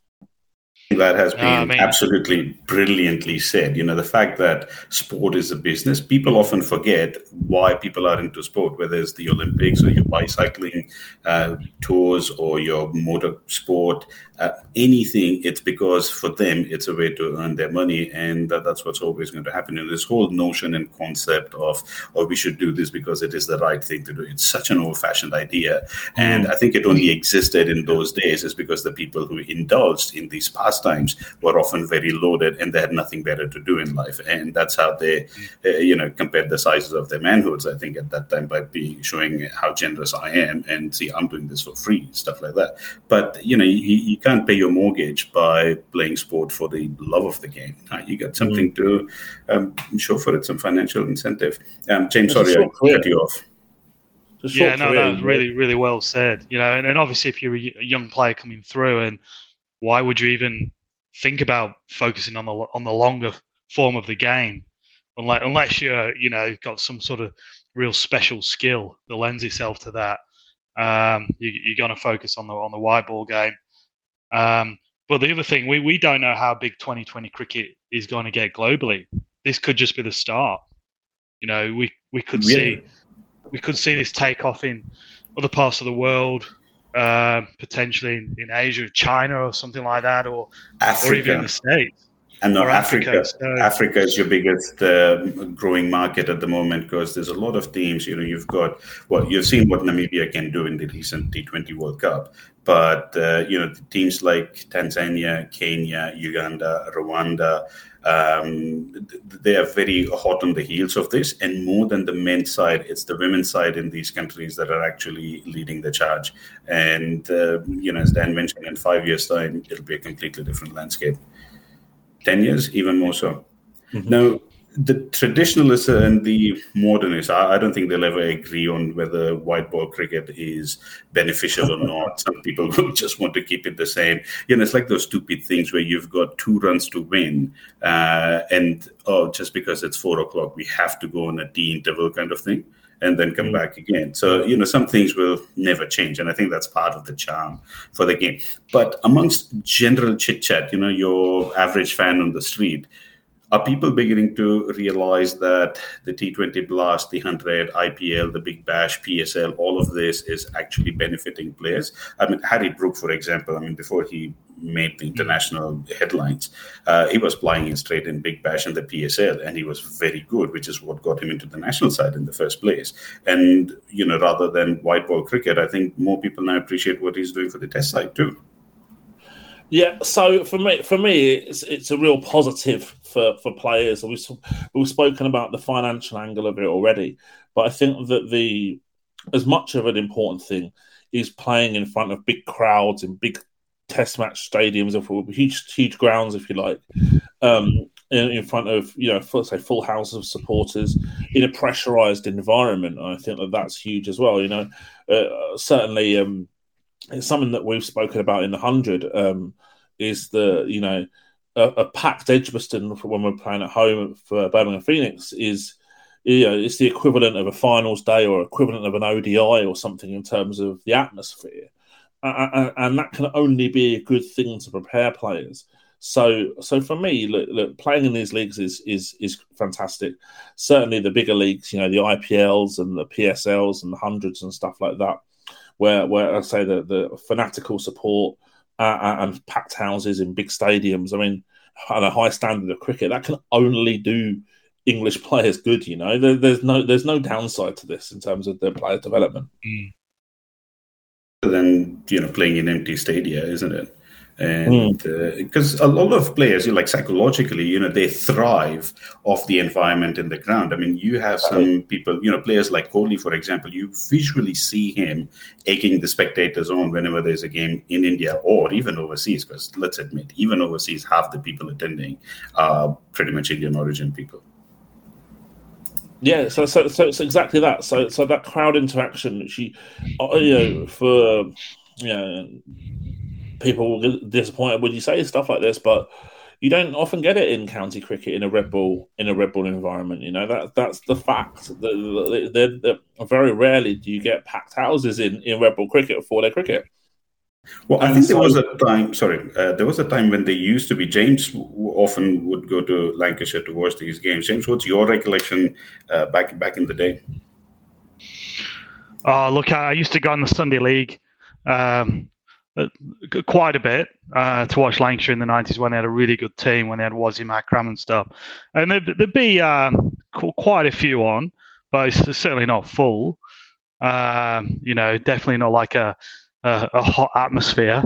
That has been uh, I mean, absolutely brilliantly said. You know, the fact that sport is a business, people often forget why people are into sport, whether it's the Olympics or your bicycling uh, tours or your motor sport, uh, anything. It's because for them, it's a way to earn their money. And that, that's what's always going to happen. And this whole notion and concept of, oh, we should do this because it is the right thing to do. It's such an old-fashioned idea. And I think it only existed in those days is because the people who indulged in these past times were often very loaded and they had nothing better to do in life, and that's how they uh, you know compared the sizes of their manhoods, I think, at that time, by being showing how generous I am and see I'm doing this for free, stuff like that. But you know you, you can't pay your mortgage by playing sport for the love of the game. Uh, you got something mm-hmm. to um, show for it, some financial incentive. um, James, sorry I cut you off. Yeah, no, that was really, really well said. You know, and, and obviously if you're a young player coming through, and why would you even think about focusing on the on the longer form of the game, unless unless you're you know got some sort of real special skill that lends itself to that. Um, you, you're going to focus on the on the white ball game. Um, but the other thing, we we don't know how big twenty twenty cricket is going to get globally. This could just be the start. You know, we we could really? see we could see this take off in other parts of the world. Uh, potentially in, in Asia, China, or something like that, or Africa. or even the States. And no, Africa, Africa, so. Africa is your biggest uh, growing market at the moment because there's a lot of teams. You know, you've got well, you've seen what Namibia can do in the recent T twenty World Cup, but uh, you know, teams like Tanzania, Kenya, Uganda, Rwanda. Um, they are very hot on the heels of this, and more than the men's side, it's the women's side in these countries that are actually leading the charge. And uh, you know, as Dan mentioned, in five years' time, it'll be a completely different landscape. Ten years, even more so. Mm-hmm. Now, the traditionalists and the modernists, I, I don't think they'll ever agree on whether white ball cricket is beneficial or not. Some people will just want to keep it the same. You know, it's like those stupid things where you've got two runs to win, uh, and oh, just because it's four o'clock, we have to go on a tea interval kind of thing, and then come mm-hmm. back again. So, you know, some things will never change, and I think that's part of the charm for the game. But amongst general chit-chat, you know, your average fan on the street, are people beginning to realize that the T twenty Blast, the one hundred, I P L, the Big Bash, P S L, all of this is actually benefiting players? I mean, Harry Brook, for example, I mean, before he made the international headlines, uh, he was playing in straight in Big Bash and the P S L, and he was very good, which is what got him into the national side in the first place. And, you know, rather than white ball cricket, I think more people now appreciate what he's doing for the test side too. Yeah, so for me, for me, it's it's a real positive for, for players. We've we've spoken about the financial angle of it already, but I think that the as much of an important thing is playing in front of big crowds in big test match stadiums, or huge huge grounds, if you like, um, in, in front of you know, full, say full houses of supporters in a pressurized environment. And I think that that's huge as well. You know, uh, certainly. Um, It's something that we've spoken about in the hundred. Um, is the you know a, a packed Edgbaston for when we're playing at home for Birmingham Phoenix is you know it's the equivalent of a finals day or equivalent of an O D I or something in terms of the atmosphere, and, and that can only be a good thing to prepare players. So, so for me, look, look, playing in these leagues is is is fantastic. Certainly, the bigger leagues, you know, the I P Ls and the P S Ls and the hundreds and stuff like that. Where, where I say the, the fanatical support uh, and packed houses in big stadiums, I mean, and a high standard of cricket, that can only do English players good. You know, there, there's no there's no downside to this in terms of their player development. Mm. Than you know playing in empty stadia, isn't it? And because mm. uh, a lot of players, you know, like psychologically, you know, they thrive off the environment in the ground. I mean, you have some people, you know, players like Kohli, for example, you visually see him egging the spectators on whenever there's a game in India or even overseas. Because let's admit, even overseas, half the people attending are pretty much Indian origin people. Yeah, so so so it's exactly that. So so that crowd interaction, which you, you know, for you know, people will get disappointed when you say stuff like this, but you don't often get it in county cricket in a Red Bull in a Red Bull environment. You know that that's the fact. They're, they're, they're, very rarely do you get packed houses in, in Red Bull cricket for their cricket. Well, I think so, there was a time. Sorry, uh, there was a time when they used to be. James often would go to Lancashire to watch these games. James, what's your recollection uh, back back in the day? Oh, look, I used to go on the Sunday League um, quite a bit uh, to watch Lancashire in the nineties when they had a really good team, when they had Wasim Akram and stuff. And there'd, there'd be um, quite a few on, but it's certainly not full. Um, you know, definitely not like a. A, a hot atmosphere.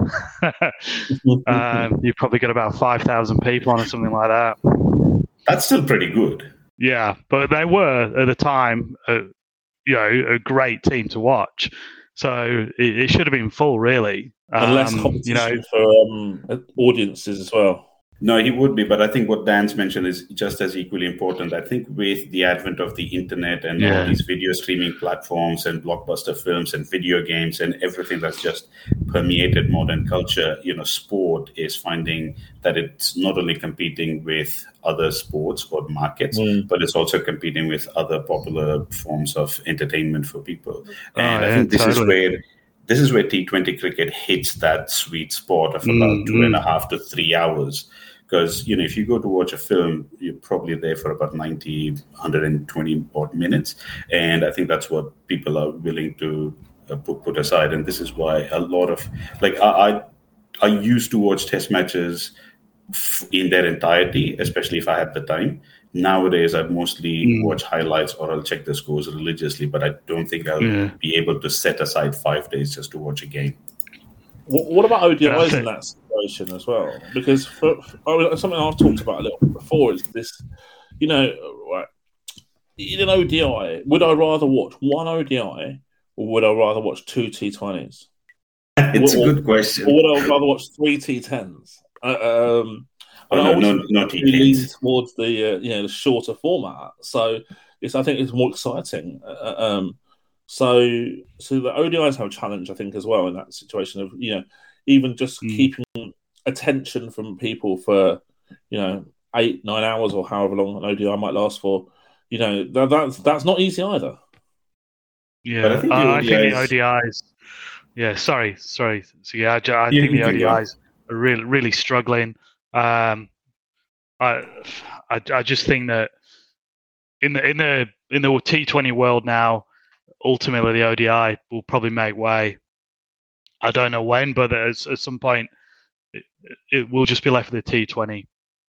um, you've probably got about five thousand people on or something like that. That's still pretty good. Yeah, but they were, at the time, uh, you know, a great team to watch. So it, it should have been full, really. Um, and less competition you know, for um, audiences as well. No, he would be, but I think what Dan's mentioned is just as equally important. I think with the advent of the internet and yeah. all these video streaming platforms and blockbuster films and video games and everything that's just permeated modern culture, you know, sport is finding that it's not only competing with other sports or markets, mm. but it's also competing with other popular forms of entertainment for people. And oh, I yeah, think this totally. is where this is where T twenty cricket hits that sweet spot of about mm, two mm. and a half to three hours. Because, you know, if you go to watch a film, you're probably there for about ninety, one hundred twenty odd minutes. And I think that's what people are willing to uh, put, put aside. And this is why a lot of, like, I, I, I used to watch test matches f- in their entirety, especially if I had the time. Nowadays, I mostly mm. watch highlights or I'll check the scores religiously, but I don't think I'll yeah. be able to set aside five days just to watch a game. What about O D Is in that situation as well? Because for, for, something I've talked about a little bit before is this, you know, right, in an O D I, would I rather watch one O D I or would I rather watch two T twenties? It's or, a good question. Or would I rather watch three T tens? Uh, um, oh, no, no, no T tens. Lean towards the uh, you know the shorter format, so it's I think it's more exciting. Uh, um, So, so the O D Is have a challenge, I think, as well in that situation of, you know, even just mm. keeping attention from people for, you know, eight, nine hours or however long an O D I might last for, you know, that, that's that's not easy either. Yeah, but I think, uh, I think the O D Is. Yeah, sorry, sorry. So yeah, I, I think the O D Is are really, really struggling. Um, I, I, I just think that in the in the in the T twenty world now, ultimately the O D I will probably make way. I don't know when, but at, at some point it, it will just be left with the T twenty.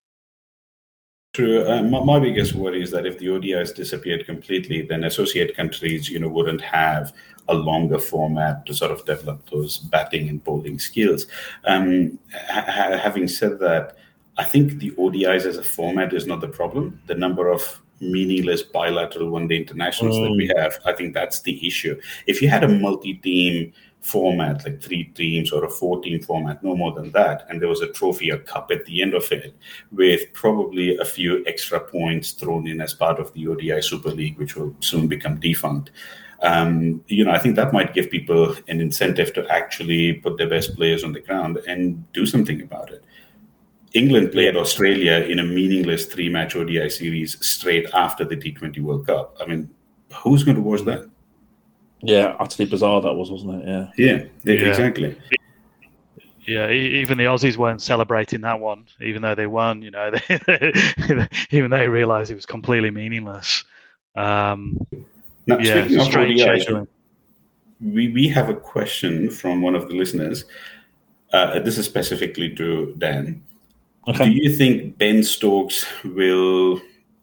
True. Uh, my, my biggest worry is that if the O D Is disappeared completely, then associate countries, you know, wouldn't have a longer format to sort of develop those batting and bowling skills. Um, ha- having said that, I think the O D Is as a format is not the problem. The number of meaningless bilateral one-day internationals mm. that we have, I think that's the issue. If you had a multi-team format, like three teams or a four-team format, no more than that, and there was a trophy, a cup at the end of it, with probably a few extra points thrown in as part of the O D I Super League, which will soon become defunct, um, you know, I think that might give people an incentive to actually put their best players on the ground and do something about it. England played Australia in a meaningless three-match O D I series straight after the T twenty World Cup. I mean, who's going to watch that? Yeah, utterly bizarre that was, wasn't it? Yeah. Yeah, yeah. exactly. Yeah, even the Aussies weren't celebrating that one, even though they won. You know, they, even they realised it was completely meaningless. Um, now, yeah, speaking of O D Is, we, we have a question from one of the listeners. Uh, this is specifically to Dan. Okay. Do you think Ben Stokes will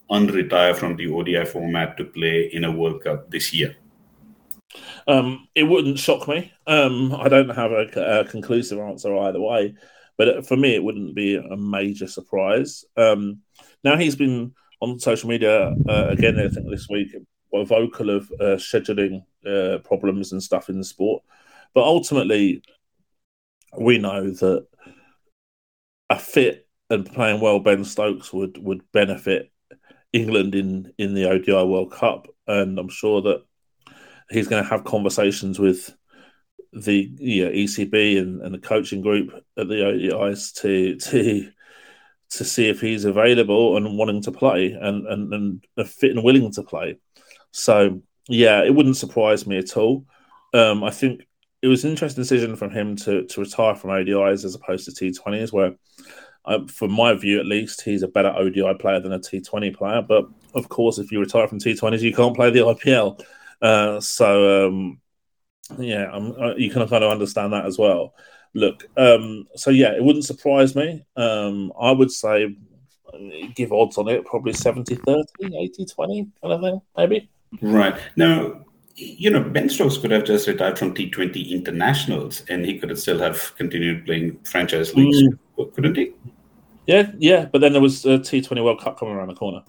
unretire from the O D I format to play in a World Cup this year? Um, it wouldn't shock me. Um, I don't have a, a conclusive answer either way, but for me, it wouldn't be a major surprise. Um, now he's been on social media uh, again, I think this week, vocal of uh, scheduling uh, problems and stuff in the sport. But ultimately, we know that a fit and playing well Ben Stokes would, would benefit England in, in the O D I World Cup. And I'm sure that he's going to have conversations with the yeah, E C B and, and the coaching group at the O D Is to to to see if he's available and wanting to play and, and, and fit and willing to play. So, yeah, it wouldn't surprise me at all. Um, I think it was an interesting decision from him to, to retire from O D Is as opposed to T twenties, where, uh, from my view at least, he's a better O D I player than a T twenty player. But, of course, if you retire from T twenties, you can't play the I P L. Uh, so, um, yeah, I'm, uh, you can kind of understand that as well. Look, um, so, yeah, it wouldn't surprise me. Um, I would say, give odds on it, probably seventy thirty, eighty twenty kind of thing, maybe. Right. Now, you know, Ben Stokes could have just retired from T twenty internationals and he could have still have continued playing franchise leagues, mm. couldn't he? Yeah, yeah, but then there was a T twenty World Cup coming around the corner.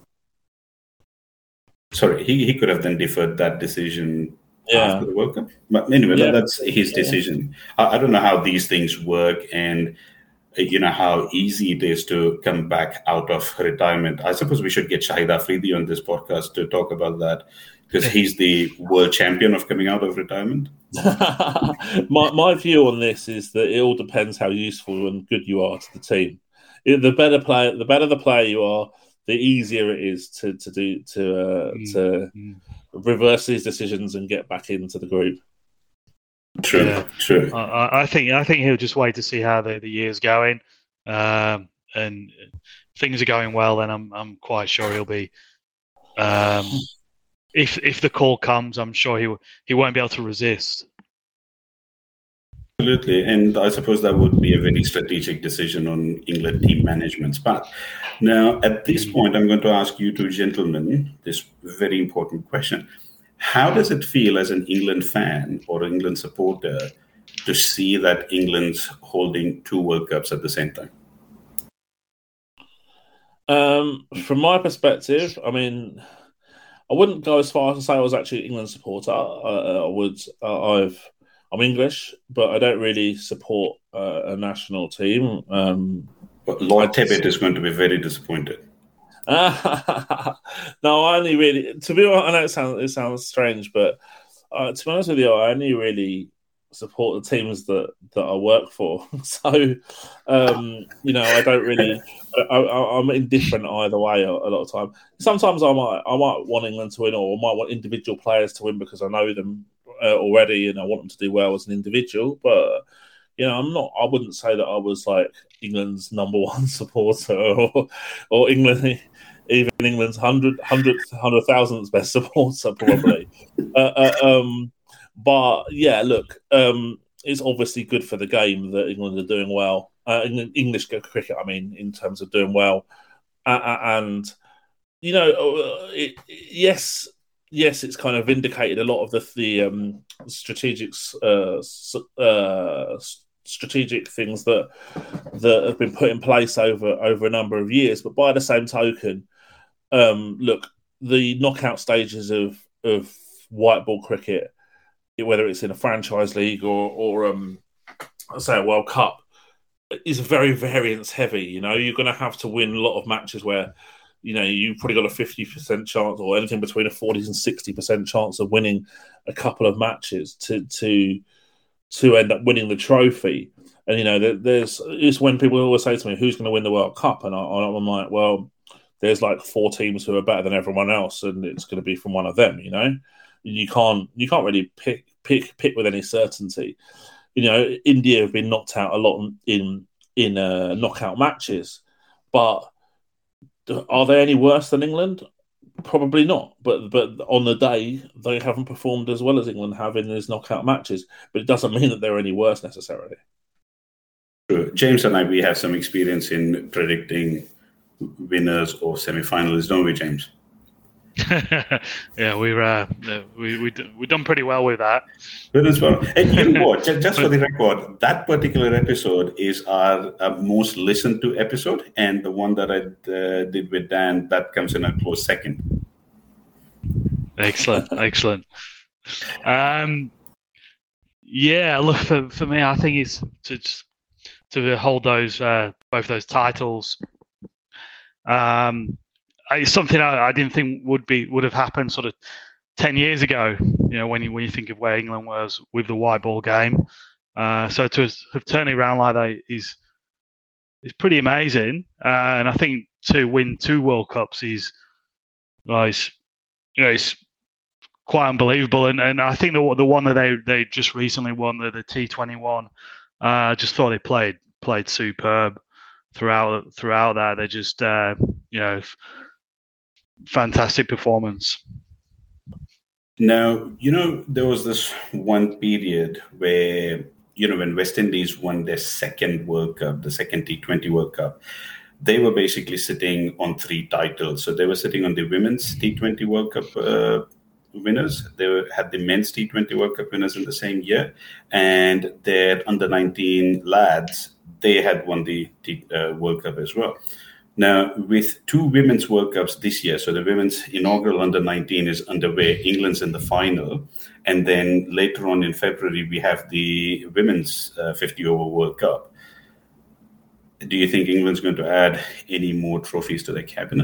Sorry, he, he could have then deferred that decision yeah. after the World Cup. But anyway, yeah. that's his decision. Yeah. I, I don't know how these things work and, you know, how easy it is to come back out of retirement. I suppose we should get Shahid Afridi on this podcast to talk about that because he's the world champion of coming out of retirement. my my view on this is that it all depends how useful and good you are to the team. The better player, the better the player you are, the easier it is to to do to uh, mm, to mm. reverse these decisions and get back into the group. True, yeah. true. I, I think I think he'll just wait to see how the, the year's going, um, and things are going well. Then I'm I'm quite sure he'll be. Um, if if the call comes, I'm sure he he won't be able to resist. Absolutely, and I suppose that would be a very strategic decision on England team management's part. Now, at this point, I'm going to ask you two gentlemen this very important question. How does it feel as an England fan or England supporter to see that England's holding two World Cups at the same time? Um, from my perspective, I mean, I wouldn't go as far as to say I was actually an England supporter. Uh, I would, uh, I've, I'm English, but I don't really support uh, a national team. Um, but Lord Tibbet is going to be very disappointed. Uh, no, I only really, to be honest, I know it sounds, it sounds strange, but uh, to be honest with you, I only really support the teams that, that I work for. So, um, you know, I don't really, I, I, I'm indifferent either way a, a lot of time. Sometimes I might, I might want England to win, or I might want individual players to win because I know them uh, already and I want them to do well as an individual. But, you know, I'm not, I wouldn't say that I was like England's number one supporter or, or England, even England's hundred, hundredth, hundred thousandth best supporter, probably. uh, uh, um, but yeah, look, um, it's obviously good for the game that England are doing well. Uh, in English cricket, I mean, in terms of doing well, uh, and you know, it, yes, yes, it's kind of vindicated a lot of the the um, strategic uh, uh, strategic things that that have been put in place over over a number of years. But by the same token, um, look, the knockout stages of of white ball cricket, whether it's in a franchise league or or um, say a World Cup, is very variance heavy. You know, you're going to have to win a lot of matches where, you know, you've probably got a fifty percent chance or anything between a forty and sixty percent chance of winning a couple of matches to to to end up winning the trophy. And, you know, there's it's when people always say to me, who's going to win the World Cup? And I, I'm like, well, there's like four teams who are better than everyone else, and it's going to be from one of them, you know? You can't you can't really pick pick pick with any certainty. You know, India have been knocked out a lot in in uh, knockout matches, but are they any worse than England? Probably not. But but on the day, they haven't performed as well as England have in these knockout matches. But it doesn't mean that they're any worse necessarily. True. James and I, we have some experience in predicting winners or semi-finalists, don't we, James? yeah, we uh, we we we done pretty well with that. Good as well. And you know what? Just, just for the record, that particular episode is our uh, most listened to episode, and the one that I uh, did with Dan, that comes in a close second. Excellent, excellent. Um, yeah, look for for me, I think it's to to hold those uh, both those titles. Um. It's something I, I didn't think would be would have happened sort of ten years ago. You know, when you when you think of where England was with the white ball game, uh, so to have turned it around like that is is pretty amazing. Uh, and I think to win two World Cups is, well, it's, you know, it's quite unbelievable. And, and I think the the one that they, they just recently won, the the T twenty-one, uh, I just thought they played played superb throughout throughout that. They just uh, you know. Fantastic performance. Now, you know, there was this one period where, you know, when West Indies won their second World Cup, the second T twenty World Cup, they were basically sitting on three titles. So they were sitting on the women's T twenty World Cup uh, winners. They were, had the men's T twenty World Cup winners in the same year. And their under nineteen lads, they had won the T, uh, World Cup as well. Now, with two women's World Cups this year, so the women's inaugural under nineteen is underway, England's in the final, and then later on in February, we have the women's uh, fifty-over World Cup. Do you think England's going to add any more trophies to their cabinet?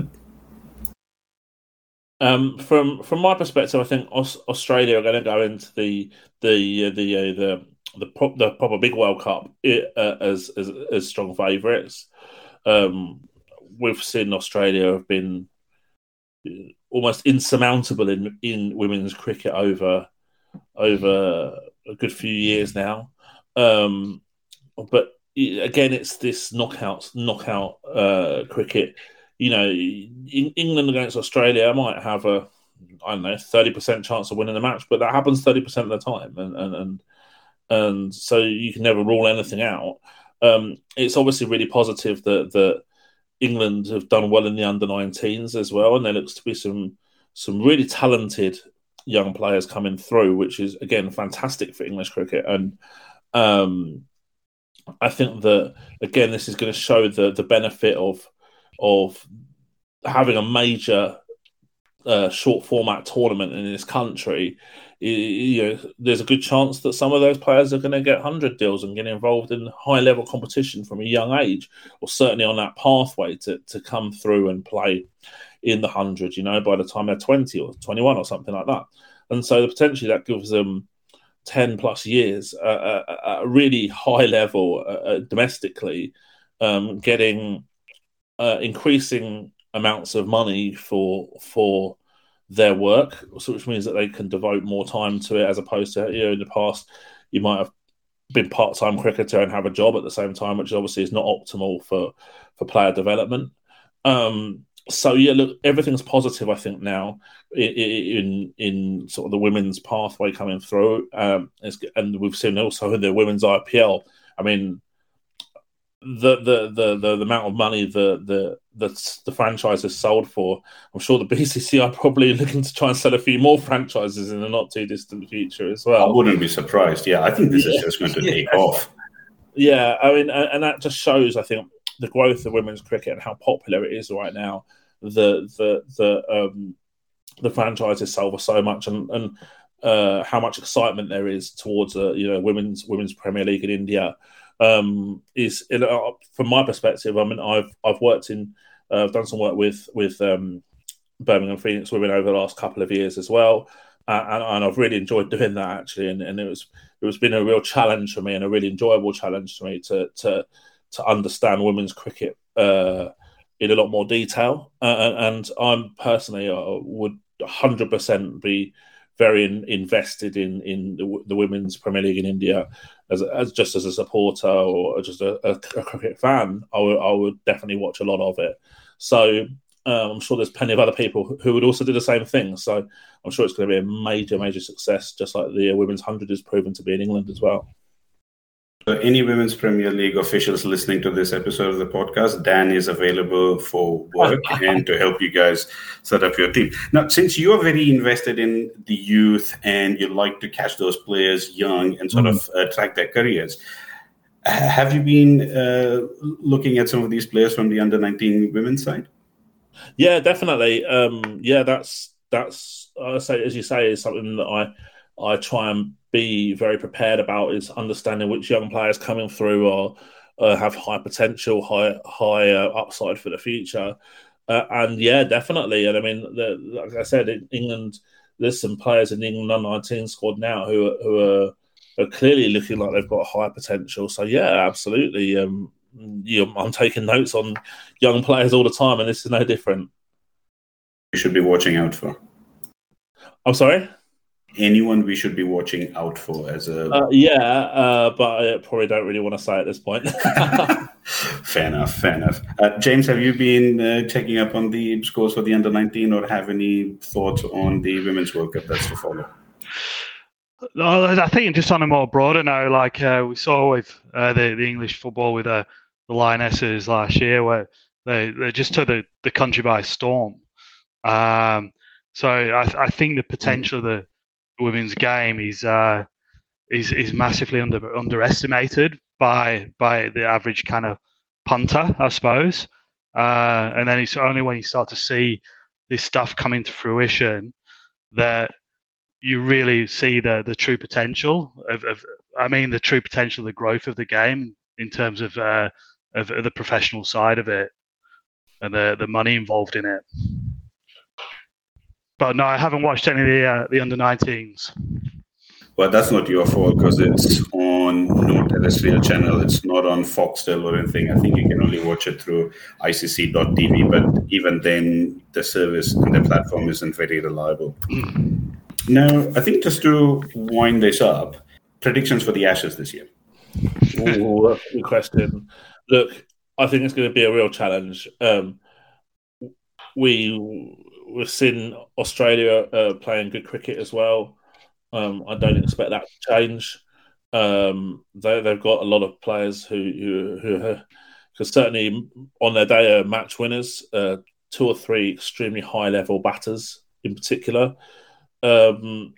Um, from from my perspective, I think Aus- Australia are going to go into the the uh, the uh, the the, pro- the proper big World Cup uh, as, as as strong favourites. Um, We've seen Australia have been almost insurmountable in, in women's cricket over over a good few years now. Um, but again, it's this knockout knockout uh, cricket. You know, in, England against Australia might have a I don't know thirty percent chance of winning the match, but that happens thirty percent of the time, and and and, and so you can never rule anything out. Um, it's obviously really positive that that. England have done well in the under nineteens as well, and there looks to be some some really talented young players coming through, which is again fantastic for English cricket. And um, I think that again, this is going to show the the benefit of of having a major uh, short format tournament in this country. You know, there's a good chance that some of those players are going to get one hundred deals and get involved in high level competition from a young age, or certainly on that pathway to, to come through and play in the one hundred, you know, by the time they're twenty or twenty-one or something like that. And so potentially that gives them ten plus years uh, at a really high level uh, domestically, um, getting uh, increasing amounts of money for for their work, which means that they can devote more time to it, as opposed to, you know, in the past you might have been part-time cricketer and have a job at the same time, which obviously is not optimal for for player development. Um, so yeah, look, everything's positive, I think, now in in, in sort of the women's pathway coming through, um, and we've seen also in the women's I P L. I mean, the the the the, the amount of money the the that the franchise is sold for, I'm sure the B C C are probably looking to try and sell a few more franchises in the not too distant future as well. I wouldn't be surprised. Yeah, I think this yeah. is just going to take yeah. off. Yeah, I mean, and that just shows, I think, the growth of women's cricket and how popular it is right now. The the the um, the franchises sell for so much, and and uh, how much excitement there is towards a you know women's women's Premier League in India. Um, is uh, from my perspective. I mean, I've I've worked in, uh, I've done some work with with um, Birmingham Phoenix Women over the last couple of years as well, uh, and, and I've really enjoyed doing that actually. And, and it was it was been a real challenge for me, and a really enjoyable challenge for me to to to understand women's cricket uh, in a lot more detail. Uh, and, and I'm personally uh, would one hundred percent be very in, invested in in the, the women's Premier League in India. As, as just as a supporter or just a, a, a cricket fan, I would, I would definitely watch a lot of it. So um, I'm sure there's plenty of other people who would also do the same thing. So I'm sure it's going to be a major, major success, just like the women's hundred is proven to be in England as well. So any Women's Premier League officials listening to this episode of the podcast, Dan is available for work and to help you guys set up your team. Now, since you are very invested in the youth and you like to catch those players young and sort mm. of uh, track their careers, have you been uh, looking at some of these players from the under nineteen women's side? Yeah, definitely. Um, yeah, that's that's I say as you say is something that I I try and be very prepared about, is understanding which young players coming through are uh, have high potential, high high uh, upside for the future. Uh, and yeah, definitely. And I mean, the, like I said, in England, there's some players in the England under nineteen squad now who are, who are, are clearly looking like they've got high potential. So yeah, absolutely. Um, you know, I'm taking notes on young players all the time, and this is no different. You should be watching out for. I'm sorry? Anyone we should be watching out for as a... Uh, yeah, uh, but I probably don't really want to say at this point. Fair enough, fair enough. Uh, James, have you been uh, checking up on the scores for the under nineteen or have any thoughts on the Women's World Cup that's to follow? I think just on a more broader note, like uh, we saw with uh, the, the English football with uh, the Lionesses last year, where they, they just took the, the country by storm. Um, so I, I think the potential of the women's game is uh, is is massively under underestimated by by the average kind of punter, I suppose. Uh, and then it's only when you start to see this stuff coming to fruition that you really see the the true potential of, of I mean the true potential of the growth of the game in terms of uh, of, of the professional side of it and the the money involved in it. But no, I haven't watched any of the uh, the under nineteens. Well, that's not your fault because it's on no terrestrial channel. It's not on Foxtel or anything. I think you can only watch it through I C C dot T V. But even then, the service and the platform isn't very reliable. Now, I think just to wind this up, predictions for the Ashes this year. Oh, that's a good question. Look, I think it's going to be a real challenge. Um, we... We've seen Australia uh, playing good cricket as well. Um, I don't expect that to change. Um, they, they've got a lot of players who, who, who, who certainly on their day are match winners. Uh, two or three extremely high-level batters in particular. Um,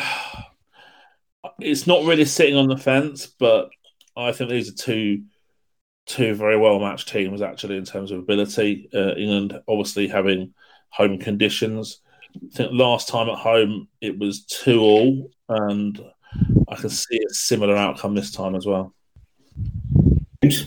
it's not really sitting on the fence, but I think these are two two very well-matched teams actually in terms of ability. Uh, England obviously having home conditions. I think last time at home it was two all, and I can see a similar outcome this time as well. Yeah.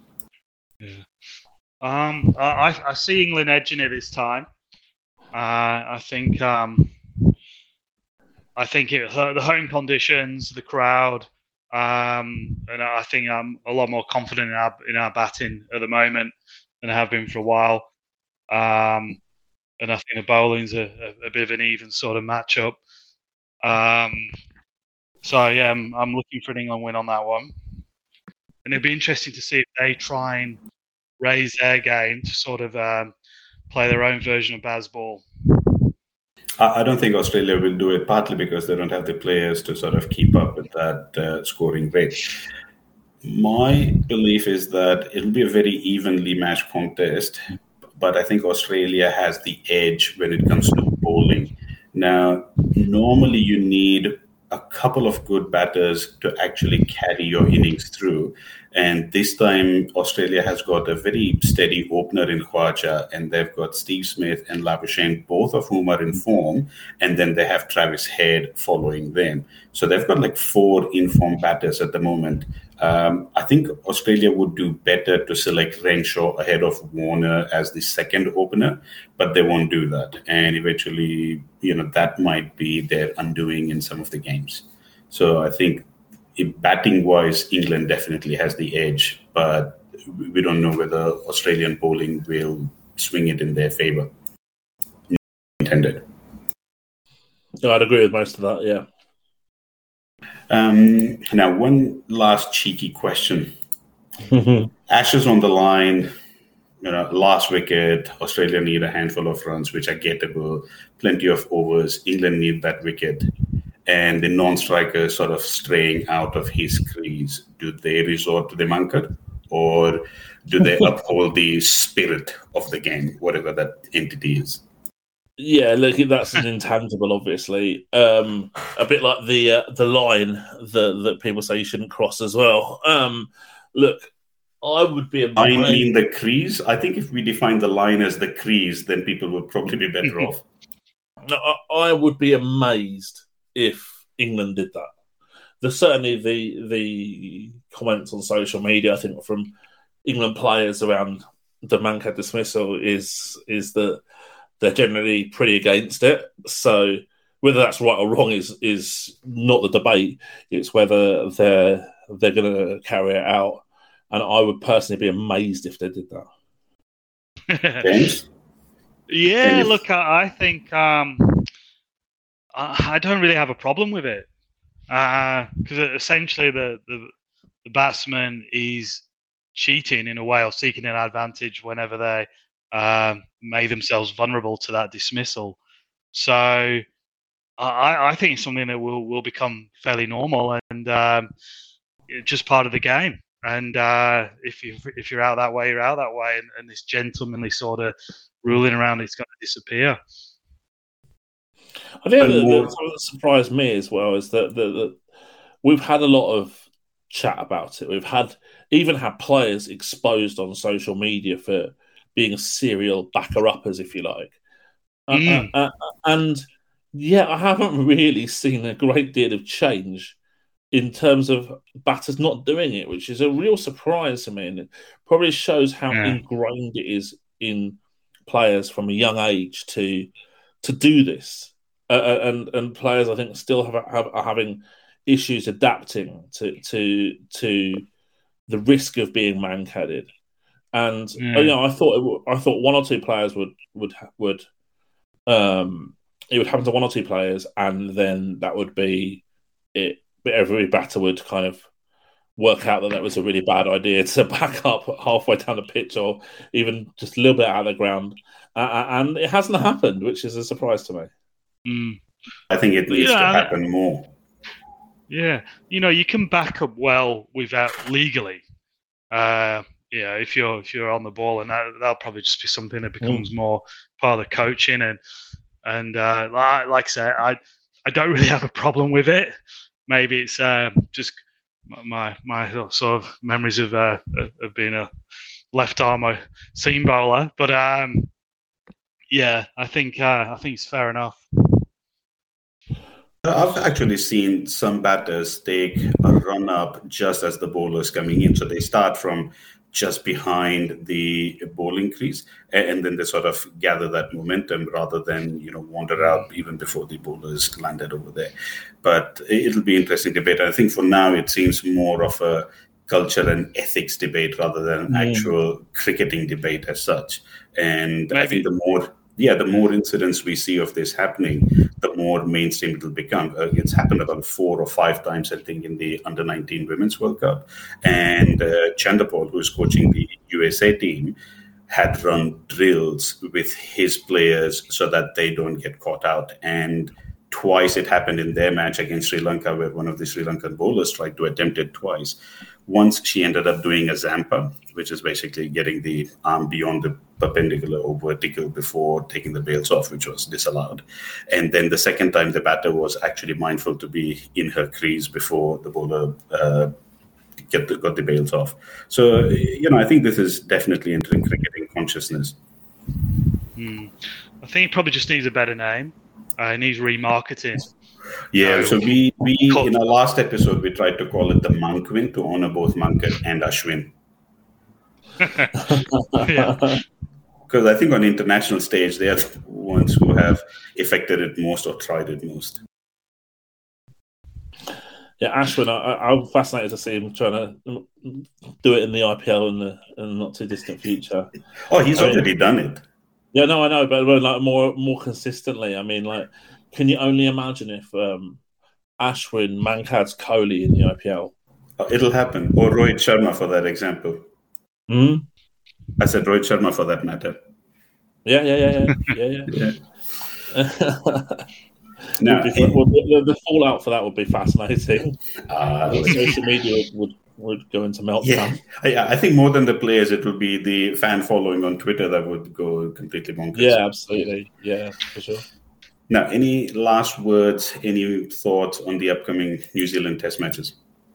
Um, I, I see England edging it this time. Uh, I think um, I think it, the home conditions, the crowd, um, and I think I'm a lot more confident in our in our batting at the moment than I have been for a while. Um, And I think the bowling's a, a, a bit of an even sort of matchup. Um, so, yeah, I'm, I'm looking for an England win on that one. And it'd be interesting to see if they try and raise their game to sort of um, play their own version of Bazball. I don't think Australia will do it, partly because they don't have the players to sort of keep up with that uh, scoring rate. My belief is that it'll be a very evenly matched contest, but I think Australia has the edge when it comes to bowling. Now, normally you need a couple of good batters to actually carry your innings through. And this time, Australia has got a very steady opener in Khawaja, and they've got Steve Smith and Labuschagne, both of whom are in form. And then they have Travis Head following them. So they've got like four in-form batters at the moment. Um, I think Australia would do better to select Renshaw ahead of Warner as the second opener, but they won't do that. And eventually, you know, that might be their undoing in some of the games. So I think batting-wise, England definitely has the edge, but we don't know whether Australian bowling will swing it in their favour. Intended. No, I'd agree with most of that, yeah. Um, now, one last cheeky question. Ashes on the line, you know, last wicket, Australia need a handful of runs, which are gettable, plenty of overs. England need that wicket. and the non-striker sort of straying out of his crease, do they resort to the Mankad, or do they uphold the spirit of the game, whatever that entity is? Yeah, look, that's an intangible, obviously. Um, a bit like the uh, the line that that people say you shouldn't cross as well. Um, look, I would be amazed. I mean the crease. I think if we define the line as the crease, then people would probably be better off. No, I, I would be amazed if England did that. There's certainly the the comments on social media, I think, from England players around the Mankad dismissal is is that they're generally pretty against it. So whether that's right or wrong is is not the debate. It's whether they're they're going to carry it out. And I would personally be amazed if they did that. James? Yeah, James? look, I, I think um, I, I don't really have a problem with it. Because uh, essentially the, the, the batsman is cheating in a way or seeking an advantage whenever they um, made themselves vulnerable to that dismissal. So I, I think it's something that will, will become fairly normal and um, just part of the game. And uh, if you if you're out that way, you're out that way, and, and this gentlemanly sort of ruling around it's going to disappear. I think that, that, something that surprised me as well is that, that, that we've had a lot of chat about it. We've had even had players exposed on social media for being serial backer-uppers, if you like. Mm. Uh, uh, uh, and yeah, I haven't really seen a great deal of change in terms of batters not doing it, which is a real surprise to me. And it probably shows how yeah. ingrained it is in players from a young age to to do this. Uh, and and players, I think, still have, have are having issues adapting to to to the risk of being man-cadded. And yeah. you know, I thought it, I thought one or two players would would would um it would happen to one or two players, and then that would be it. But every batter would kind of work out that that was a really bad idea to back up halfway down the pitch or even just a little bit out of the ground, uh, and it hasn't happened, which is a surprise to me. Mm. I think it needs yeah, to happen more. Yeah, you know, you can back up well without legally. Uh, yeah, if you're if you're on the ball, and that, that'll probably just be something that becomes mm. more part of the coaching. And and uh, like, like I said, I I don't really have a problem with it. Maybe it's uh, just my my sort of memories of uh, of being a left arm or seam bowler, but um, yeah, I think uh, I think it's fair enough. I've actually seen some batters take a run up just as the bowler is coming in, so they start from just behind the bowling crease, and then they sort of gather that momentum rather than, you know, wander out even before the bowlers landed over there. But it'll be interesting debate. I think for now it seems more of a culture and ethics debate rather than an mm. actual cricketing debate as such. And Maybe. I think the more, yeah, the more incidents we see of this happening, the more mainstream it will become. Uh, it's happened about four or five times, I think, in the under nineteen Women's World Cup. And uh, Chanderpaul, who is coaching the U S A team, had run drills with his players so that they don't get caught out. And twice it happened in their match against Sri Lanka, where one of the Sri Lankan bowlers tried to attempt it twice. Once she ended up doing a Zampa, which is basically getting the arm beyond the perpendicular or vertical before taking the bails off, which was disallowed. And then the second time, the batter was actually mindful to be in her crease before the bowler uh, get the, got the bails off. So, you know, I think this is definitely entering cricketing consciousness. Hmm. I think it probably just needs a better name. Uh, it needs remarketing. Yeah, so we, we in our last episode, we tried to call it the Mankwin to honor both Mankad and Ashwin. Yeah. Because I think on the international stage, they are the ones who have affected it most or tried it most. Yeah, Ashwin, I, I'm fascinated to see him trying to do it in the I P L in the, in the not too distant future. Oh, he's I already mean, done it. Yeah, no, I know, but like more more consistently. I mean, like, can you only imagine if um, Ashwin Mankad's Kohli in the I P L? Oh, it'll happen. Or Rohit Sharma for that example. Hmm? I said Rohit Sharma for that matter. Yeah, yeah, yeah, yeah, yeah, yeah. yeah. No, be, well, the, the fallout for that would be fascinating. Uh, social media would, would go into meltdown. Yeah, I, I think more than the players, it would be the fan following on Twitter that would go completely bonkers. Yeah, absolutely. Yeah, for sure. Now, any last words, any thoughts on the upcoming New Zealand Test matches?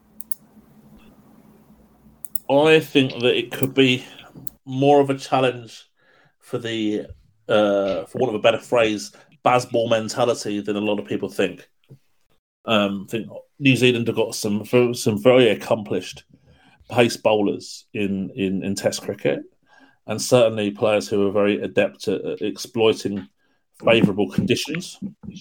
I think that it could be more of a challenge for the, uh, for want of a better phrase, Bazball mentality than a lot of people think. Um, I think New Zealand have got some some very accomplished pace bowlers in, in, in Test cricket, and certainly players who are very adept at, at exploiting favourable conditions.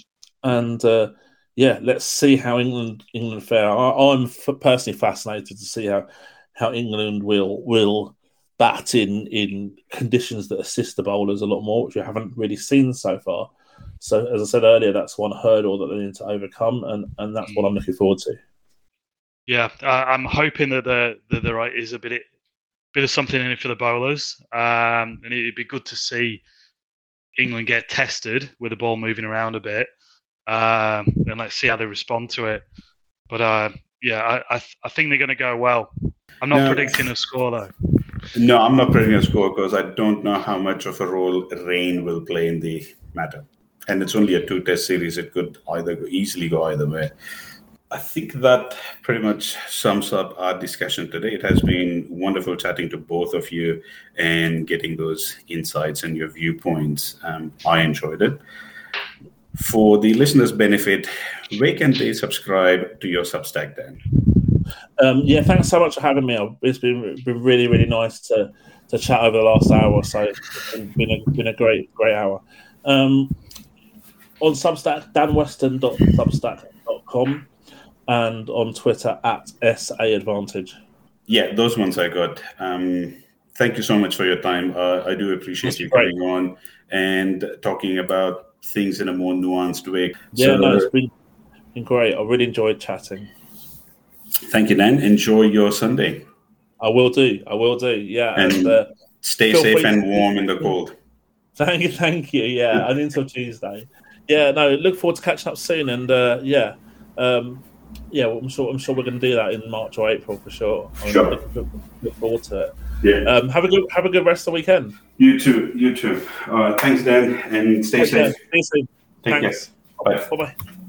And uh, yeah, let's see how England England fare. I, I'm f- personally fascinated to see how, how England will will bat in in conditions that assist the bowlers a lot more, which we haven't really seen so far. So, as I said earlier, that's one hurdle that they need to overcome, and, and that's what I'm looking forward to. Yeah, uh, I'm hoping that the the, the right is a bit bit of something in it for the bowlers, um, and it'd be good to see England get tested with the ball moving around a bit, um, and let's see how they respond to it. But uh, yeah, I I, th- I think they're going to go well. I'm not no. predicting a score though. No, I'm not predicting a score because I don't know how much of a role rain will play in the matter. And it's only a two-test series. It could either go, easily go either way. I think that pretty much sums up our discussion today. It has been wonderful chatting to both of you and getting those insights and your viewpoints. Um, I enjoyed it. For the listeners' benefit, where can they subscribe to your Substack, Dan? Um, yeah, thanks so much for having me. It's been been really, really nice to to chat over the last hour or so. It's been a, been a great, great hour. Um, on Substack, dan weston dot substack dot com, and on Twitter at S A Advantage. Yeah, those ones I got. Um, thank you so much for your time. Uh, I do appreciate That's you great. coming on and talking about things in a more nuanced way. Yeah, so, no, it's been, been great. I really enjoyed chatting. Thank you, Dan. Enjoy your Sunday. I will do. I will do. Yeah, and, and uh, stay safe and warm in the cold. Thank you, thank you. Yeah, and until Tuesday. Yeah, no, look forward to catching up soon, and uh, yeah, um, yeah, well, I'm sure I'm sure we're going to do that in March or April for sure. I mean, sure. Look, look, look forward to it. Yeah. Um, have a good have a good rest of the weekend. You too. You too. Uh, thanks, Dan, and stay Take safe. Stay safe. Take Thanks. care. Bye. Bye bye.